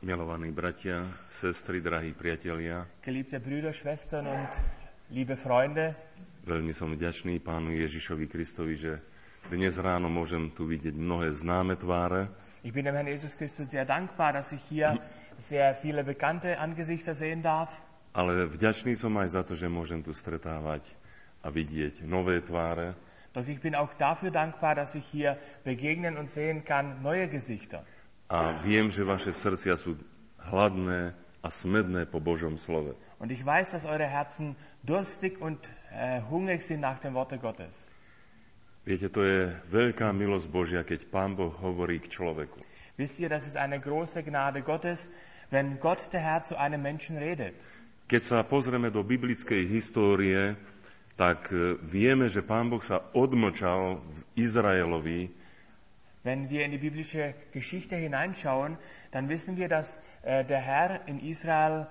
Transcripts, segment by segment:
Milovaní bratia, sestry, drahí priatelia, Geliebte Brüder, Schwestern und liebe Freunde, veľmi som vďačný Pánu Ježišovi Kristovi, že dnes ráno môžem tu vidieť mnohé známe tváre, ich bin dem Herrn Jesus Christus sehr dankbar, dass ich hier sehr viele bekannte Angesichter sehen darf. ale vďačný som aj za to, že môžem tu stretávať a vidieť nové tváre. Doch ich bin auch dafür dankbar, dass ich hier begegnen und sehen kann neue Gesichter. A viem, že vaše srdcia sú hladné a smedné po Božom slove. Und ich weiß, dass eure Herzen durstig und hungrig sind nach dem Worte Gottes. Viete, to je veľká milosť Božia, keď Pán Boh hovorí k človeku. Wisst ihr, das ist eine große Gnade Gottes, wenn Gott der Herr zu einem Menschen redet. Keď sa pozrieme do biblickej histórie, tak vieme, že Pán Boh sa odmlčal v Izraelovi. Wenn wir in die biblische Geschichte hineinschauen, dann wissen wir, dass der Herr in Israel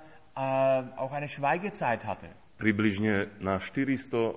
auch eine Schweigezeit hatte. Približne na 450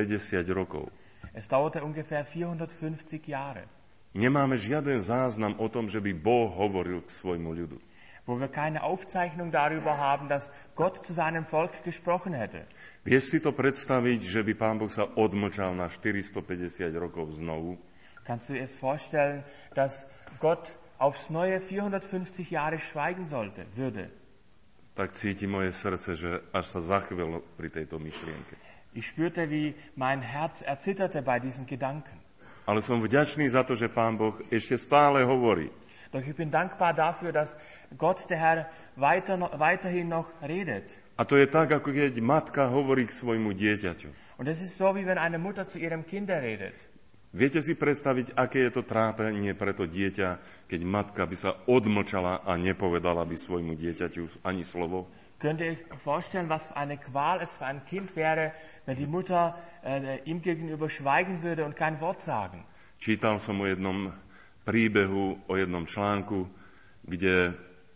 rokov. Es dauerte ungefähr 450 Jahre, Nemáme žiaden záznam o tom, že by Boh hovoril k svojmu ľudu. wo wir keine Aufzeichnung darüber haben, dass Gott zu seinem Volk gesprochen hätte. Vieš si to predstaviť, že by Pán Boh sa odmlčal na 450 rokov znovu? Kannst du dir es vorstellen, dass Gott aufs Neue 450 Jahre schweigen würde? Tak cíti moje srdce, že až sa zachvelo pri tejto myšlienke. Ich spürte, wie mein Herz erzitterte bei diesem Gedanken. Ale som vďačný za to, že Pán Boh ešte stále hovorí. Doch ich bin dankbar dafür, dass Gott, der Herr, weiterhin noch redet. A to je tak, ako keď matka hovorí k svojmu dieťaťu. Und es ist so, wie wenn eine Mutter zu ihrem Kind redet. Viete si predstaviť, aké je to trápenie pre to dieťa, keď matka by sa odmlčala a nepovedala by svojmu dieťaťu ani slovo? Könnt ihr euch vorstellen, was für eine Qual es für ein Kind wäre, wenn die Mutter ihm gegenüber schweigen würde und kein Wort sagen? Čítal som o jednom príbehu, o jednom článku, kde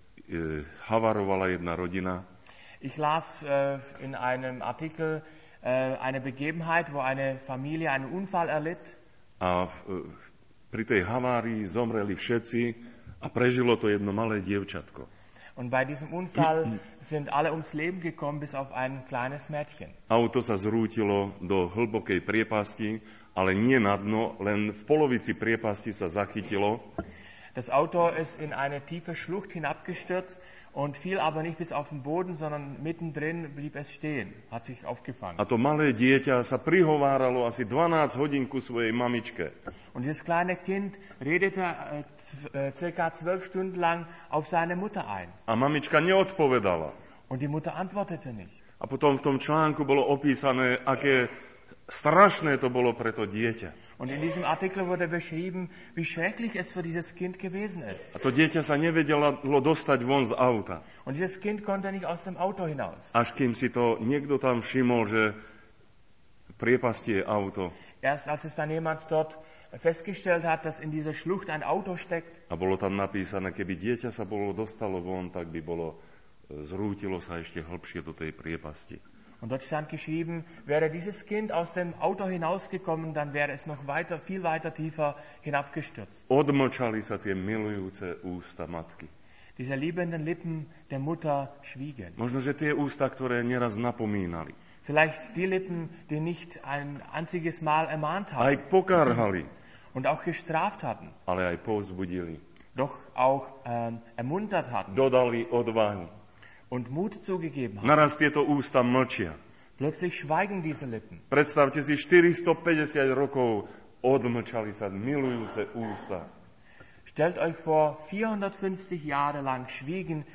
havarovala jedna rodina. Ich las in einem Artikel eine Begebenheit, wo eine Familie einen Unfall erlitt. A pri tej havárii zomreli všetci a prežilo to jedno malé dievčatko. Und bei diesem Unfall sind alle ums Leben gekommen, bis auf ein kleines Mädchen. Auto sa zrútilo do hlbokej priepasti, ale nie na dno, len v polovici priepasti sa zachytilo. Das Auto ist in eine tiefe Schlucht hinabgestürzt und fiel aber nicht bis auf den Boden, sondern mittendrin blieb es stehen, hat sich aufgefangen. A to malé dieťa sa prihováralo asi 12 hodín ku svojej mamičke. Und dieses kleine Kind redete circa 12 Stunden lang auf seine Mutter ein. A mamička neodpovedala. Und die Mutter antwortete nicht. A potom v tom článku bolo opísané, aké strašné to bolo pre to dieťa. Und in diesem Artikel wurde beschrieben, wie schrecklich es für dieses Kind gewesen ist. A to dieťa sa nevedelo dostať von z auta. Und dieses Kind konnte nicht aus dem Auto hinaus. Až kým si to niekto tam všimol, že v priepasti je auto. Erst als es dann jemand dort festgestellt hat, dass in dieser Schlucht ein Auto steckt. A bolo tam napísané, keby dieťa sa dostalo von, tak by zrútilo sa ešte hlbšie do tej priepasti. Und dort stand geschrieben, wäre dieses Kind aus dem Auto hinausgekommen, dann wäre es noch viel weiter tiefer hinabgestürzt. Odmlčali sa tie milujúce ústa matky. Diese liebenden Lippen der Mutter schwiegen. Možno, že tie ústa, ktoré neraz napomínali. Vielleicht die Lippen, die nicht ein einziges Mal ermahnt Aj haben pokárhali, und auch gestraft hatten, ale aj povzbudili. doch auch ermuntert hatten Dodali odvahu. und Mut zugegeben haben. Naraz tieto ústa mlčia. Plötzlich schweigen diese Lippen. Predstavte si, 450 rokov odmlčali sa milujúce ústa. Stellt euch vor, 450 Jahre lang schwieg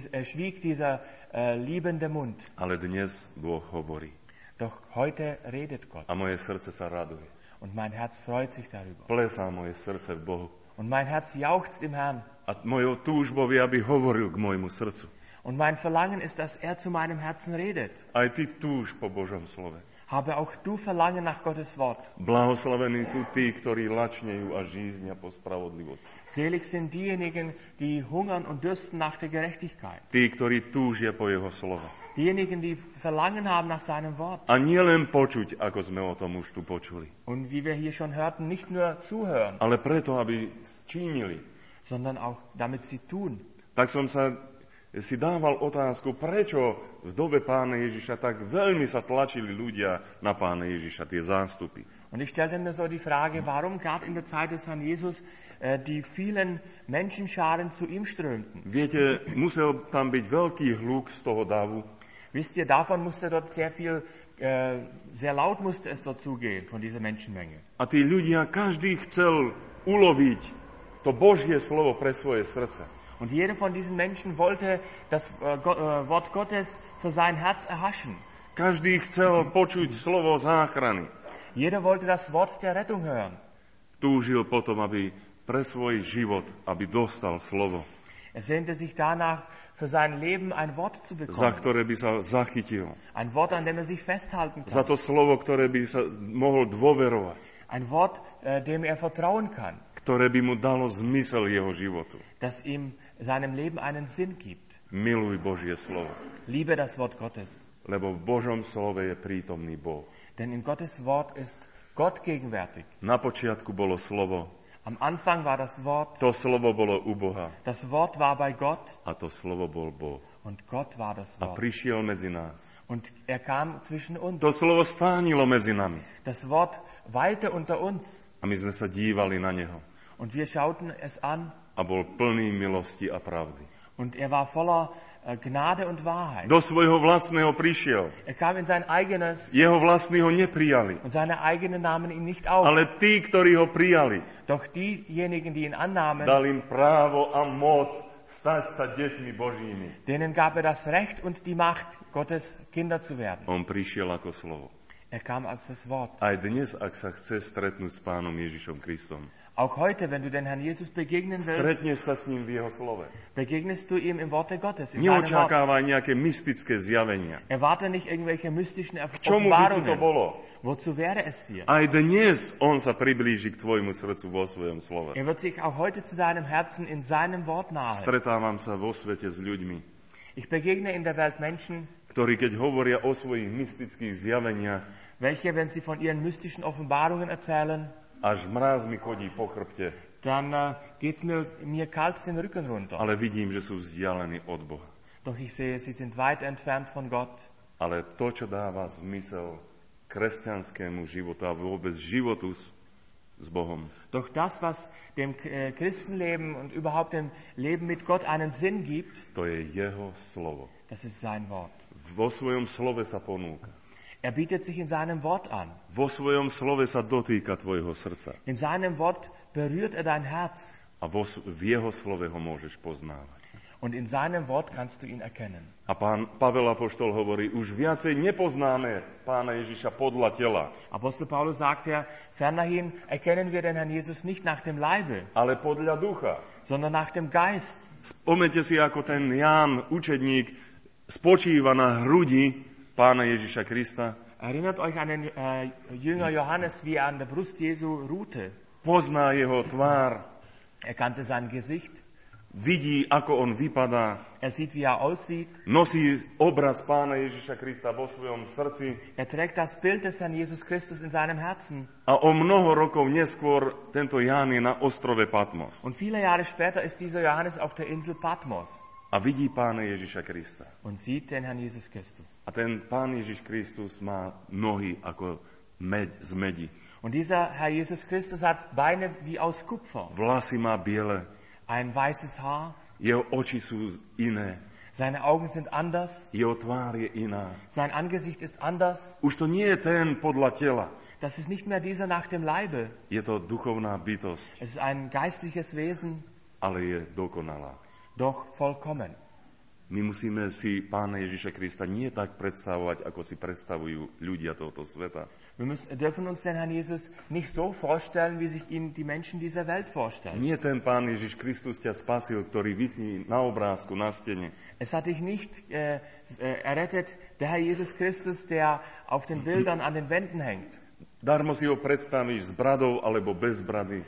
dieser liebende Mund. Ale dnes Boh hovorí. Doch heute redet Gott. A moje srdce sa raduje. Und mein Herz freut sich darüber. Plesá moje srdce v Bohu. Und mein Herz jauchzt im Herrn. A mojou túžbou je, aby hovoril k môjmu srdcu. Und mein Verlangen ist, dass er zu meinem Herzen redet. Aj ty túž po Božom slove. Habe auch du Verlangen nach Gottes Wort. Blahoslavení sú tí, ktorí lačnejú a žíznia po spravodlivosti. Selig sind diejenigen, die hungern und dürsten nach der Gerechtigkeit. Tí, ktorí túžia po jeho slova. Diejenigen, die Verlangen haben nach seinem Wort. A nie len počuť, ako sme o tom už tu počuli. Und wie wir hier schon hörten, nicht nur zuhören, Ale preto, aby činili. sondern auch damit sie tun. Tak som sa si dával otázku, prečo v dobe Pána Ježiša tak veľmi sa tlačili ľudia na Pána Ježiša, tie zástupy. Und ich stellte mir so die Frage, warum gerade in der Zeit des Herrn Jesus die vielen Menschenscharen zu ihm strömten. Viete, musel tam byť veľký hluk z toho davu. Wisst ihr, davon musste dort sehr laut musste es dort zugehen, von dieser Menschenmenge. A tí ľudia, každý chcel uloviť to Božie slovo pre svoje srdce. Und jeder von diesen Menschen wollte das Wort Gottes für sein Herz erhaschen. Každý chcel počuť slovo záchrany. Jeder wollte das Wort der Rettung hören. Túžil potom, aby pre svoj život, aby dostal slovo, Er sehnte sich danach, für sein Leben ein Wort zu za bekommen. ktoré by sa zachytil. Ein Wort, an dem er sich festhalten Za kann. to slovo, ktoré by sa mohol dôverovať. Ein Wort, dem er vertrauen kann. Ktoré by mu dalo zmysel jeho životu. Das ihm seinem Leben einen Sinn gibt. Miluj Božie slovo, Liebe das Wort Gottes. lebo v Božom slove je prítomný Boh. Denn in Gottes Wort ist Gott gegenwärtig. Na počiatku bolo slovo, Am Anfang war das Wort. to slovo bolo u Boha Das Wort war bei Gott a to slovo bol Boh. und Gott war das A Wort. prišiel medzi nás. Und er kam zwischen uns. To slovo stánilo medzi nami Das Wort weilte unter uns. a my sme sa dívali na neho. Und wir schauten es an. A bol plný milosti a pravdy. Und er war voller Gnade und Wahrheit. Do svojho vlastného prišiel. Er kam in sein eigenes Jeho vlastní ho neprijali. und seine eigenen nahmen ihn nicht auf. Ale tí, ktorí ho prijali, Doch diejenigen, die ihn annahmen, dal im právo a moc stať sa deťmi Božími. denen gab er das Recht und die Macht, Gottes Kinder zu werden. On prišiel ako slovo. Er kam als das Wort. Aj dnes, ak sa chce stretnúť s Pánom Ježišom Kristom, Auch heute, wenn du den Herrn Jesus begegnen willst, stretneš sa s ním v jeho slove. begegnest du ihm im Worte Gottes, in seinem Wort. Neočakávaj nejaké mystické zjavenia. Erwarte nicht irgendwelche mystischen Čomu by ti to Offenbarungen. bolo? Wozu wäre es dir? Aj dnes on sa priblíži k tvojmu srdcu vo svojom slove. Er wird sich auch heute zu deinem Herzen in seinem Wort nahe. Stretávam sa vo svete s ľuďmi, Ich begegne in der Welt Menschen, ktorí keď hovoria o svojich mystických zjaveniach, welche, wenn sie von ihren mystischen Offenbarungen erzählen, až mráz mi chodí po chrbte, dann geht's mir kalt den Rücken runter. ale vidím, že sú vzdialení od Boha. Doch ich sehe, sie sind weit entfernt von Gott. Ale to, čo dáva zmysel kresťanskému životu a vôbec životu s Bohom, Doch das, was dem Christenleben und überhaupt dem Leben mit Gott einen Sinn gibt, to je jeho slovo. das ist sein Wort. Vo svojom slove sa ponúka. Er bietet sich in seinem Wort an. Vo svojom slove sa dotýka tvojho srdca. In seinem Wort berührt er dein Herz. A v jeho slove ho môžeš poznávať. Und in seinem Wort kannst du ihn erkennen. A pán Pavel apoštol hovorí, už viacej nepoznáme Pána Ježiša podľa tela, Apostel Paulus sagt ja, fernerhin erkennen wir den Herrn Jesus nicht nach dem Leibe, ale podľa ducha. sondern nach dem Geist. Spomeňte si, ako ten Ján, učedník, spočíva na hrudi Pána Ježiša Krista. Erinnert euch an den Jünger Johannes, wie er an der Brust Jesu ruhte. Pozná jeho tvár, Er kannte sein Gesicht, vidí, ako on vypadá, er sieht, wie er aussieht. nosí obraz Pána Ježiša Krista vo svojom srdci Er trägt das Bild des Herrn Jesus Christus in seinem Herzen. a o mnoho rokov neskôr tento Ján je na ostrove Patmos Und viele Jahre später ist dieser Johannes auf der Insel Patmos a vidí Pána Ježiša Krista. und sieht den Herrn Jesus Christus. A ten Pán Ježiš Kristus má nohy ako z medi. Und dieser Herr Jesus Christus hat Beine wie aus Kupfer, Vlasy má biele, ein weißes Haar, jeho oči sú iné, seine Augen sind anders, jeho tvár je iná. sein Angesicht ist anders. Už to nie je ten podľa tela, Das ist nicht mehr dieser nach dem Leibe. je to duchovná bytosť, Es ist ein geistliches Wesen, ale je dokonalá. doch vollkommen. My musíme si Pána Ježiša Krista nie tak predstavovať, ako si predstavujú ľudia tohto sveta. Wir dürfen uns den Herrn Jesus nicht so vorstellen, wie sich ihn die Menschen dieser Welt vorstellen. Nie ten Pán Ježiš Kristus ťa spasil, ktorý visí na obrázku, na stene. Es hat dich nicht errettet, der Herr Jesus Christus, der auf den Bildern an den Wänden hängt. Darmo si ho predstavíš s bradou alebo bez brady.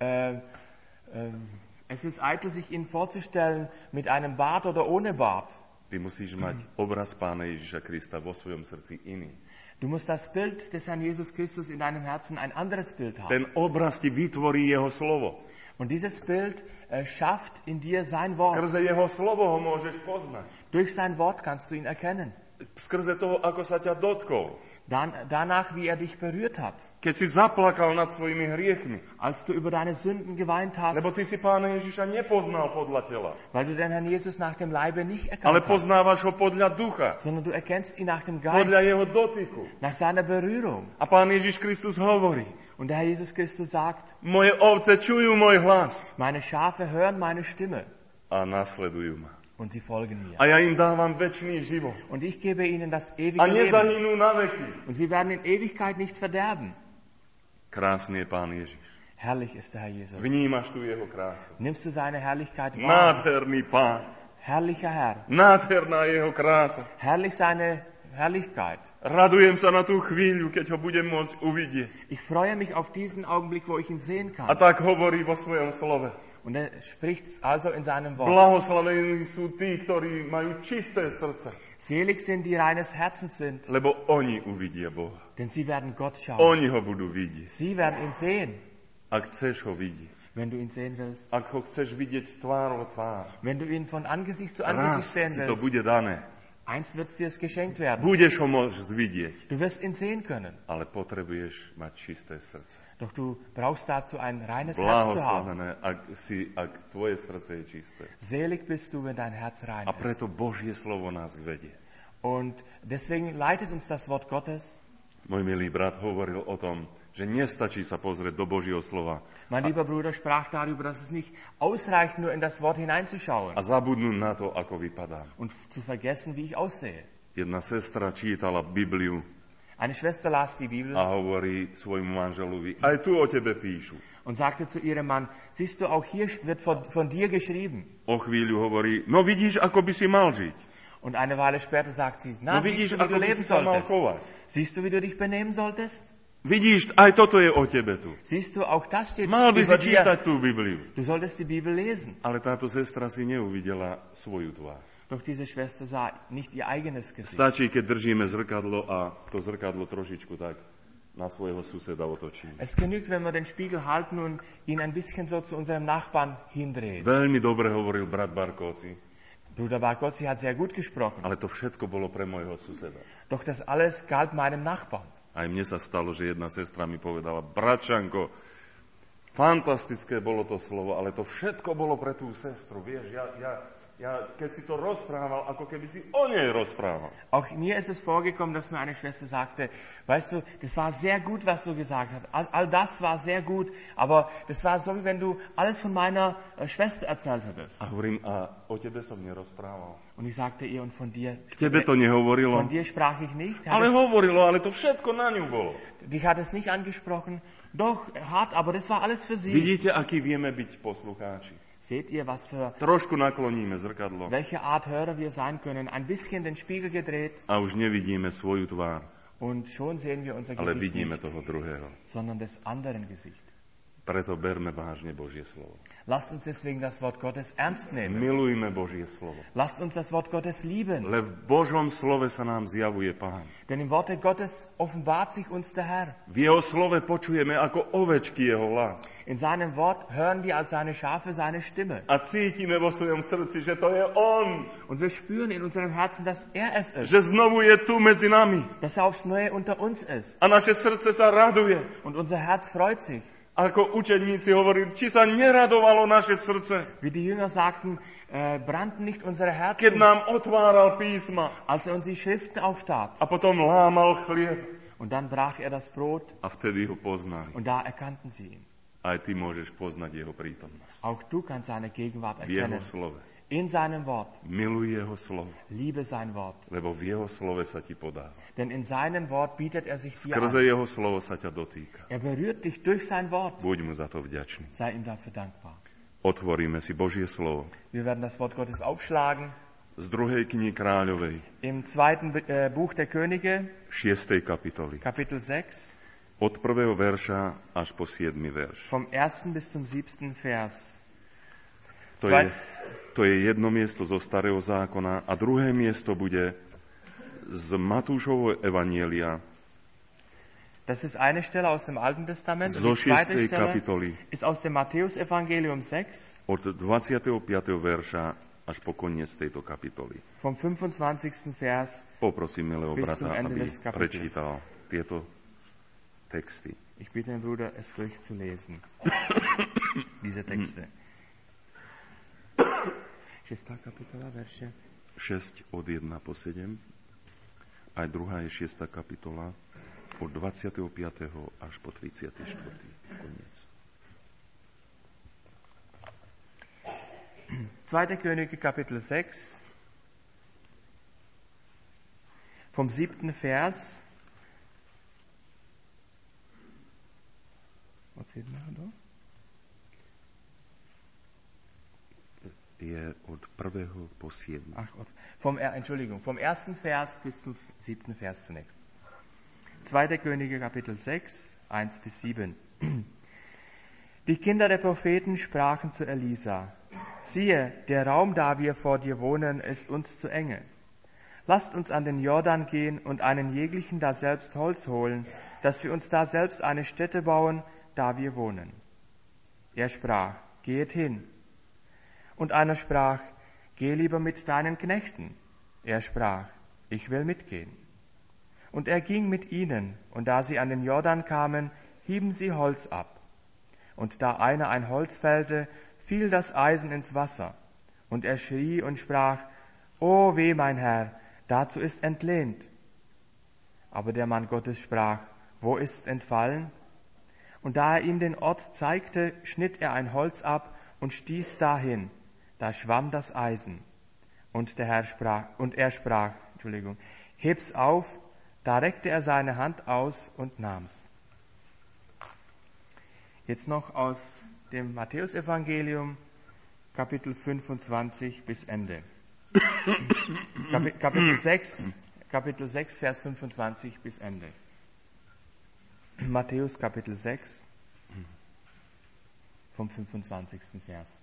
Es ist eitel, sich ihn vorzustellen mit einem Bart oder ohne Bart. Ty musíš mať obraz Pána Ježiša Krista vo svojom srdci iný. Du musst das Bild des Herrn Jesus Christus in deinem Herzen ein anderes Bild haben. Ten obraz ti vytvorí jeho slovo. Und dieses Bild schafft in dir sein Wort. Skrze jeho slovo ho môžeš poznať. Durch sein Wort kannst du ihn erkennen. Skrze toho, ako sa ťa dotkol. Danach, wie er dich berührt hat. Keď si zaplakal nad svojimi hriechmi. Als du über deine Sünden geweint hast. Lebo ty si Pána Ježiša nepoznal podľa tela. Weil du den Herrn Jesus nach dem Leibe nicht erkannt Ale hast. poznávaš ho podľa ducha. Sondern du erkennst ihn nach dem Geist. Podľa jeho dotyku. Nach seiner Berührung. A Pán Ježiš Kristus hovorí. Und der Herr Jesus Christus sagt. Moje ovce čujú môj hlas. Meine Schafe hören meine Stimme. A nasledujú ma. Und sie folgen mir. A ja im dávam večný život. Und ich gebe ihnen das ewige A Leben. nezahynú na veky. Und sie werden in Ewigkeit nicht verderben. Krásny je Pán Ježiš. Herrlich ist der Herr Jesus. Vnímaš tu jeho krásu. Nimmst du seine Herrlichkeit wahr? Nádherný Pán. Herrlicher Herr. Nádherná jeho krása. Herrlich seine Herrlichkeit. Radujem sa na tú chvíľu, keď ho budem môcť uvidieť. Ich freue mich auf diesen Augenblick, wo ich ihn sehen kann. A tak hovorí vo svojom slove. Und er spricht es also in seinem Wort. Blahoslavení sú tí, ktorí majú čisté srdce. Selig sind, die reines Herzens sind. Lebo oni uvidia Boha. Denn sie werden Gott schauen. Oni ho budú vidieť. Sie werden ihn sehen. Ak chceš ho vidieť. Wenn du ihn sehen willst. Ak ho chceš vidieť tvárou tvár. Wenn du ihn von Angesicht zu Angesicht sehen Raz ti to willst. bude dané. Einst wird dir es geschenkt werden. Budeš ho môcť vidieť. Du wirst ihn sehen können. Ale potrebuješ mať čisté srdce. Doch du brauchst dazu ein reines Herz zu haben. Blahoslavené, ak tvoje srdce je čisté. Selig bist du, wenn dein Herz rein A ist. preto Božie slovo nás vedie. Und deswegen leitet uns das Wort Gottes. Môj milý brat hovoril o tom, že nestačí sa pozrieť do Božieho slova Mein lieber Bruder sprach darüber, dass es nicht ausreicht, nur in das Wort hineinzuschauen a zabudnúť na to, ako vypadá. und zu vergessen, wie ich aussehe. Jedna sestra čítala Bibliu Eine Schwester las die Bibel a hovorí svojmu manželovi, aj tu o tebe píšu. und sagte zu ihrem Mann, siehst du, auch hier wird von dir geschrieben. O chvíľu hovorí, no vidíš, ako by si mal žiť. Und eine Weile später sagt sie, No na, siehst vidíš, du, wie ako du by si leben sa mal solltest? chovať. Siehst du, wie du dich benehmen solltest? Vidíš, aj toto je o tebe tu. Siehst du, auch das steht Mal by si über dir. čítať tú Bibliu. Du solltest die Bibel lesen. Ale táto sestra si neuvidela svoju tvár. Doch diese Schwester sah nicht ihr eigenes Gesicht. Stačí, keď držíme zrkadlo a to zrkadlo trošičku tak na svojho suseda otočíme. Es genügt, wenn wir den Spiegel halten und ihn ein bisschen so zu unserem Nachbarn hindrehen. Veľmi dobre hovoril brat Barkovci, Bruder Barkowski hat sehr gut gesprochen. ale to všetko bolo pre môjho suseda. Doch das alles galt meinem Nachbarn. Aj mne sa stalo, že jedna sestra mi povedala, bratčanko, fantastické bolo to slovo, ale to všetko bolo pre tú sestru. Vieš, ja keď si to rozprával, ako keby si o nej rozprával. Auch mir ist es vorgekommen, dass mir eine Schwester sagte, weißt du, das war sehr gut, was du gesagt hast. All das war sehr gut, aber das war so, wie wenn du alles von meiner Schwester erzählt hättest. A hovorím, a o tebe som nerozprával. Und ich sagte ihr, und von dir, Tebe to nehovorilo. von dir sprach ich nicht. Ale hovorilo, ale to všetko na ňu bolo. Dich hat es nicht angesprochen. Doch, hart, aber das war alles für sie. Vidíte, aký vieme byť poslucháči. Seht ihr, was für Trošku nakloníme zrkadlo welche Art Hörer wir sein können? Ein bisschen den Spiegel gedreht a už nevidíme svoju tvár, und schon sehen wir unser ale Gesicht vidíme nicht, toho druhého. sondern des anderen Gesicht. Preto berme vážne Božie slovo. Lasst uns deswegen das Wort Gottes ernst nehmen. Milujme Božie slovo. Lasst uns das Wort Gottes lieben. Lebo v Božom slove sa nám zjavuje Pán. Denn im Worte Gottes offenbart sich uns der Herr. V jeho slove počujeme ako ovečky jeho hlas. In seinem Wort hören wir als seine Schafe seine Stimme. A cítime vo svojom srdci, že to je On. Und wir spüren in unserem Herzen, dass er es ist. Že znovu je tu medzi nami. Dass er aufs Neue unter uns ist. A naše srdce sa raduje. Und unser Herz freut sich. Ako učeníci hovorili, či sa neradovalo naše srdce, Wie die Jünger sagten, brannten nicht unsere keď Herzen, nám otváral písma als er uns die Schriften auftat. a potom lámal chlieb. Und dann brach er das Brot A vtedy ho poznali. und da erkannten sie ihn. Aj ty môžeš poznať jeho prítomnosť. Auch du kannst seine Gegenwart V jeho erkennen. slove. In seinem Wort. Miluj jeho slovo, Liebe sein Wort. lebo v jeho slove sa ti podáva. Denn in seinem Wort bietet er sich dir Skrze an. jeho slovo sa ťa dotýka. Er berührt dich durch sein Wort. Buď mu za to vďačný. Sei ihm dafür dankbar. Otvoríme si Božie slovo Wir werden das Wort Gottes aufschlagen. z 2. knihy Kráľovej, Im 2. Buch der Könige, 6. kapitoly. Kapitel 6, Od 1. verša až po 7. verš. vom 1. bis zum 7. Vers. To je jedno miesto zo Starého zákona a druhé miesto bude z Matúšovho evanjelia. Das ist eine Stelle aus dem Alten Testament. zo Und die zweite 6. Stelle kapitoly ist aus dem Matthäus-Evangelium 6, od 25. verša až po koniec tejto kapitoly. vom 25. Vers. Poprosím milého Bis zum brata, Ende aby des Kapitels. prečítal tieto texty. Ich bitte den Bruder, es durchzulesen. Diese Texte. 6. kapitola, verše. 6 od 1 po 7. Aj druhá je 6. kapitola od 25. až po 34. koniec. 2. Könige, Kapitel 6, vom 7. Vers. Was sieht man da? Je od 1. po 7. Vom 1. Vers bis zum 7. Vers zunächst. 2. Könige, Kapitel 6, 1 bis 7. Die Kinder der Propheten sprachen zu Elisa: Siehe, der Raum, da wir vor dir wohnen, ist uns zu enge. Lasst uns an den Jordan gehen und einen jeglichen da selbst Holz holen, dass wir uns da selbst eine Stätte bauen, da wir wohnen. Er sprach: Gehet hin. Und einer sprach: Geh lieber mit deinen Knechten. Er sprach: Ich will mitgehen. Und er ging mit ihnen, und da sie an den Jordan kamen, hieben sie Holz ab. Und da einer ein Holz fällte, fiel das Eisen ins Wasser. Und er schrie und sprach: O weh, mein Herr, dazu ist entlehnt. Aber der Mann Gottes sprach: Wo ist's entfallen? Und da er ihm den Ort zeigte, schnitt er ein Holz ab und stieß dahin. Da schwamm das Eisen. Und er sprach, heb's auf. Da reckte er seine Hand aus und nahm's. Jetzt noch aus dem Matthäusevangelium, Kapitel 25 bis Ende. Kapitel 6, Vers 25 bis Ende. Matthäus Kapitel 6, vom 25. Vers.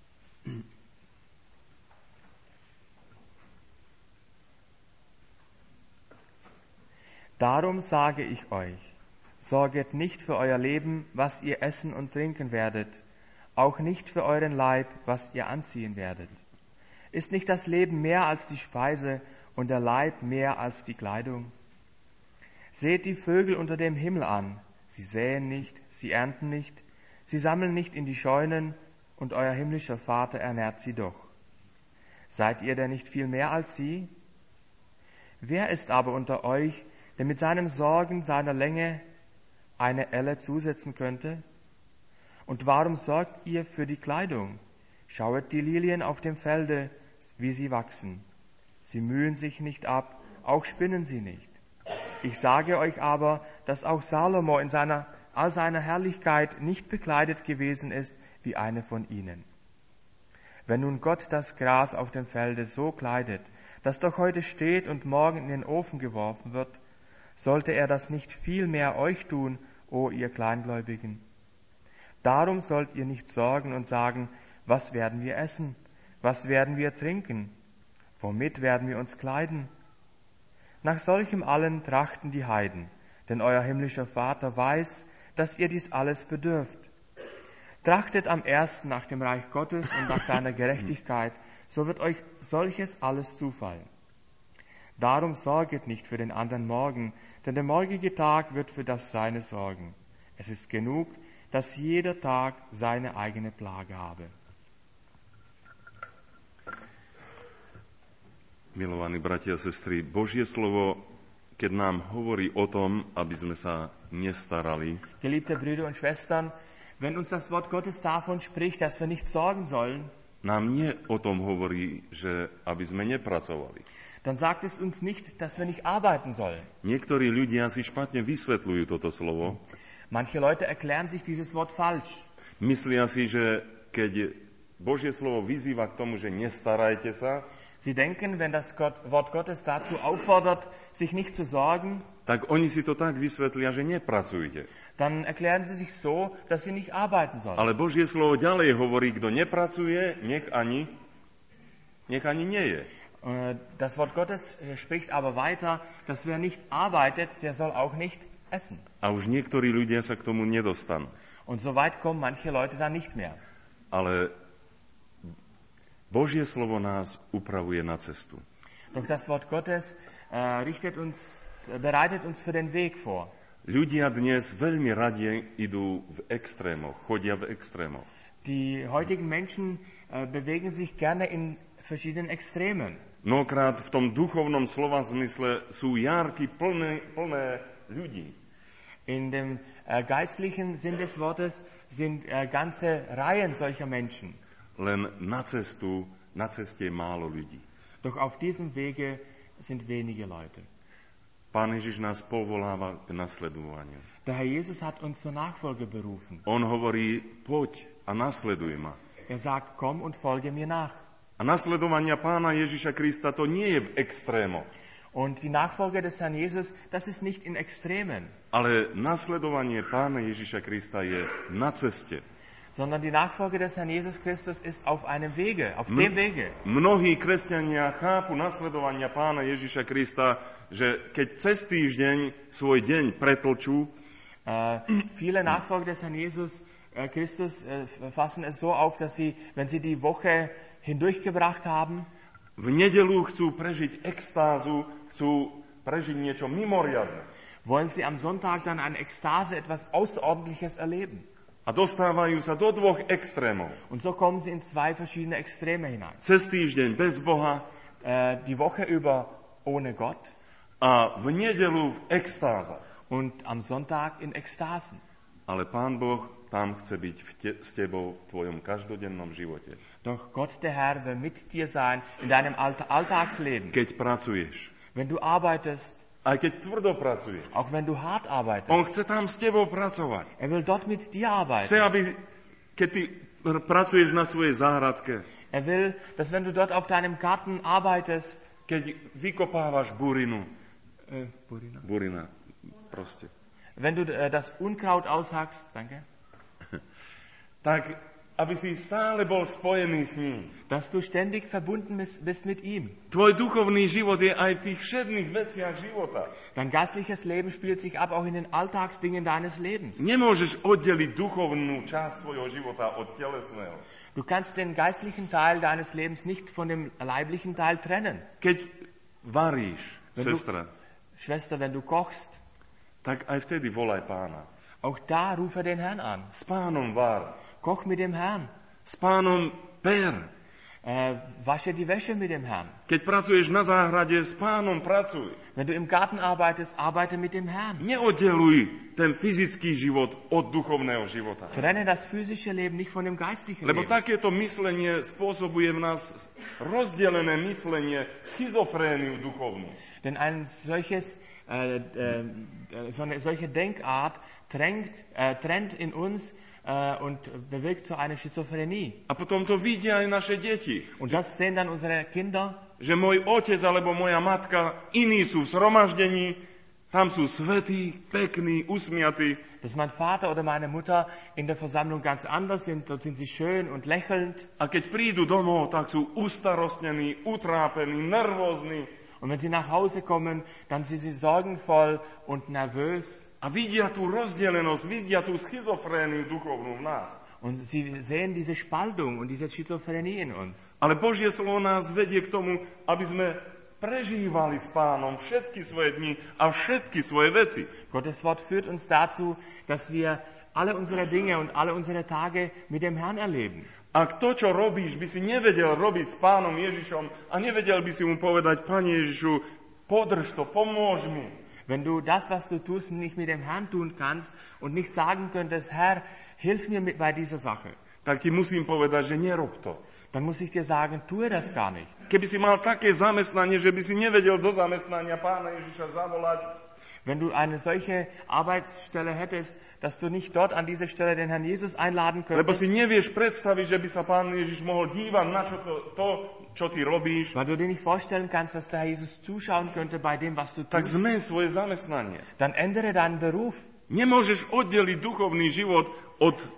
Darum sage ich euch, sorget nicht für euer Leben, was ihr essen und trinken werdet, auch nicht für euren Leib, was ihr anziehen werdet. Ist nicht das Leben mehr als die Speise und der Leib mehr als die Kleidung? Seht die Vögel unter dem Himmel an, sie säen nicht, sie ernten nicht, sie sammeln nicht in die Scheunen, und euer himmlischer Vater ernährt sie doch. Seid ihr denn nicht viel mehr als sie? Wer ist aber unter euch, der mit seinem Sorgen seiner Länge eine Elle zusetzen könnte? Und warum sorgt ihr für die Kleidung? Schauet die Lilien auf dem Felde, wie sie wachsen. Sie mühen sich nicht ab, auch spinnen sie nicht. Ich sage euch aber, dass auch Salomo in all seiner Herrlichkeit nicht bekleidet gewesen ist wie eine von ihnen. Wenn nun Gott das Gras auf dem Felde so kleidet, das doch heute steht und morgen in den Ofen geworfen wird, sollte er das nicht viel mehr euch tun, o ihr Kleingläubigen? Darum sollt ihr nicht sorgen und sagen: Was werden wir essen? Was werden wir trinken? Womit werden wir uns kleiden? Nach solchem allen trachten die Heiden, denn euer himmlischer Vater weiß, dass ihr dies alles bedürft. Trachtet am ersten nach dem Reich Gottes und nach seiner Gerechtigkeit, so wird euch solches alles zufallen. Darum sorget nicht für den anderen Morgen, denn der morgige Tag wird für das Seine sorgen. Es ist genug, dass jeder Tag seine eigene Plage habe. Milovaní bratia a sestry, Božie slovo, keď nám hovorí o tom, aby sme sa nestarali, Geliebte Brüder und Schwestern, wenn uns das Wort Gottes davon spricht, dass wir nicht sorgen sollen, nám nie o tom hovorí, že aby sme nepracovali. dann sagt es uns nicht, dass wir nicht arbeiten sollen. Niektorí ľudia si špatne vysvetľujú toto slovo. Manche Leute erklären sich dieses Wort falsch. Myslia si, že keď Božie slovo vyzýva k tomu, že nestarajte sa, Sie denken, wenn das Wort Gottes dazu auffordert, sich nicht zu sorgen, tak oni si to tak vysvetlia, že nepracujte. dann erklären sie sich so, dass sie nicht arbeiten sollen. Ale Božie slovo ďalej hovorí, kto nepracuje, nech ani nie je. Das Wort Gottes spricht aber weiter, dass wer nicht arbeitet, der soll auch nicht essen. A už niektorí ľudia sa k tomu nedostanú. Und so weit kommen manche Leute dann nicht mehr. Ale Božie slovo nás upravuje na cestu. Doch das Wort Gottes bereitet uns für den Weg vor. Ľudia dnes veľmi radi idú v extrémoch, chodia v extrémoch. Die heutigen Menschen bewegen sich gerne in verschiedenen Extremen. Mnohokrát v tom duchovnom slova zmysle sú járky plné ľudí. In dem geistlichen Sinn des Wortes sind ganze Reihen solcher Menschen. Len na ceste je málo ľudí. Doch auf diesem Wege sind wenige Leute. Pán Ježiš nás povoláva k nasledovaniu. Der Herr Jesus hat uns zur Nachfolge berufen. On hovorí, poď a nasleduj ma. Er sagt, komm und folge mir nach. A nasledovania Pána Ježiša Krista to nie je v extrémoch. Und die Nachfolge des Herrn Jesus, das ist nicht in Extremen. Ale nasledovanie Pána Ježiša Krista je na ceste. Sondern die Nachfolge des Herrn Jesus Christus ist auf einem Wege, auf dem Wege. Mnohí kresťania chápu nasledovania Pána Ježiša Krista, že keď cez týždeň svoj deň pretlčú, viele Nachfolger des Herrn Jesus Christus fassen es so auf, dass sie, wenn sie die Woche hindurchgebracht haben, v nedeľu chcú prežiť extázu, chcú prežiť niečo mimoriadne. Wollen sie am Sonntag dann eine Ekstase, etwas Außerordentliches erleben. A dostávajú sa do dvoch extrémov. Und so kommen sie in zwei verschiedene Extreme hinein. Cez týždeň bez Boha Die Woche über ohne Gott a v nedeľu v extázach. und am Sonntag in Ekstasen. Ale Pán Boh tam chce byť s tebou v tvojom každodennom živote. Doch Gott, der Herr, will mit dir sein in deinem Alltagsleben. Keď pracuješ, Wenn du arbeitest, aj keď tvrdo pracuješ, auch wenn du hart on arbeitest. chce tam s tebou pracovať. Er will dort mit dir arbeiten. Chce, aby keď ty pracuješ na svojej záhradke, Er will, dass wenn du dort auf deinem Garten arbeitest, keď vykopávaš burinu, Burina. burina, proste, Wenn du das Unkraut aushackst, danke, tak aby si stále bol spojený s ním. dass du ständig verbunden bist mit ihm. Tvoj duchovný život je aj v tých všedných veciach života. Dein geistliches Leben spielt sich ab auch in den Alltagsdingen deines Lebens. Nemôžeš oddeliť duchovnú časť svojho života od telesného. Du kannst den geistlichen Teil deines Lebens nicht von dem leiblichen Teil trennen. Keď varíš, Wenn du- sestra, Schwester, wenn du kochst, tak aj vtedy volaj Pána. auch da rufe den Herrn an. S Pánom var, Koch mit dem Herrn. s Pánom per. Wasche die Wäsche mit dem Herrn. Keď pracuješ na záhrade, s Pánom pracuj. Wenn du im Garten arbeitest, arbeite mit dem Herrn. Neoddeluj ten fyzický život od duchovného života. Trenne das physische Leben nicht von dem geistlichen Lebo Leben. takéto myslenie spôsobuje v nás rozdelené myslenie, schizofréniu duchovnú. Denn so eine solche Denkart trennt in uns und bewirkt so eine Schizophrenie. A potom to vidia aj naše deti. Und das sehen dann unsere Kinder, Že môj otec alebo moja matka, iní sú v zhromaždení, tam sú svätí, pekní, usmiatí. dass mein Vater oder meine Mutter in der Versammlung ganz anders sind. Dort sind sie schön und lächelnd. A keď prídu domov, tak sú ustarostnení, utrápení, nervózni. Und wenn sie nach Hause kommen, dann sind sie sorgenvoll und nervös. A vidia tú rozdelenosť, vidia tú schizofréniu duchovnú v nás. Und sie sehen diese Spaltung und diese Schizophrenie in uns. Ale Božie slovo nás vedie k tomu, aby sme prežívali s Pánom všetky svoje dni a všetky svoje veci. Gottes Wort führt uns dazu, dass wir alle unsere Dinge und alle unsere Tage mit dem Herrn erleben. Ak to, čo robíš, by si nevedel robiť s Pánom Ježišom a nevedel by si mu povedať, Pane Ježišu, podrž to, pomôž mi. Wenn du das, was du tust, nicht mit dem Herrn tun kannst und nicht sagen könntest, Herr, hilf mir bei dieser Sache, Tak ti musím povedať, že nerob to. dann muss ich dir sagen, tue das gar nicht. Keby si mal také zamestnanie, že by si nevedel do zamestnania Pána Ježiša zavolať, Wenn du eine solche Arbeitsstelle hättest, dass du nicht dort an diese Stelle den Herrn Jesus einladen lebo si könntest, nevieš predstaviť, že by sa Pán Ježiš mohol dívať na čo ty robíš, weil du dir nicht vorstellen kannst, dass der Herr Jesus zuschauen könnte bei dem, was du tak tust, zmen svoje zamestnanie. dann ändere deinen Beruf. Nemôžeš oddeliť duchovný život od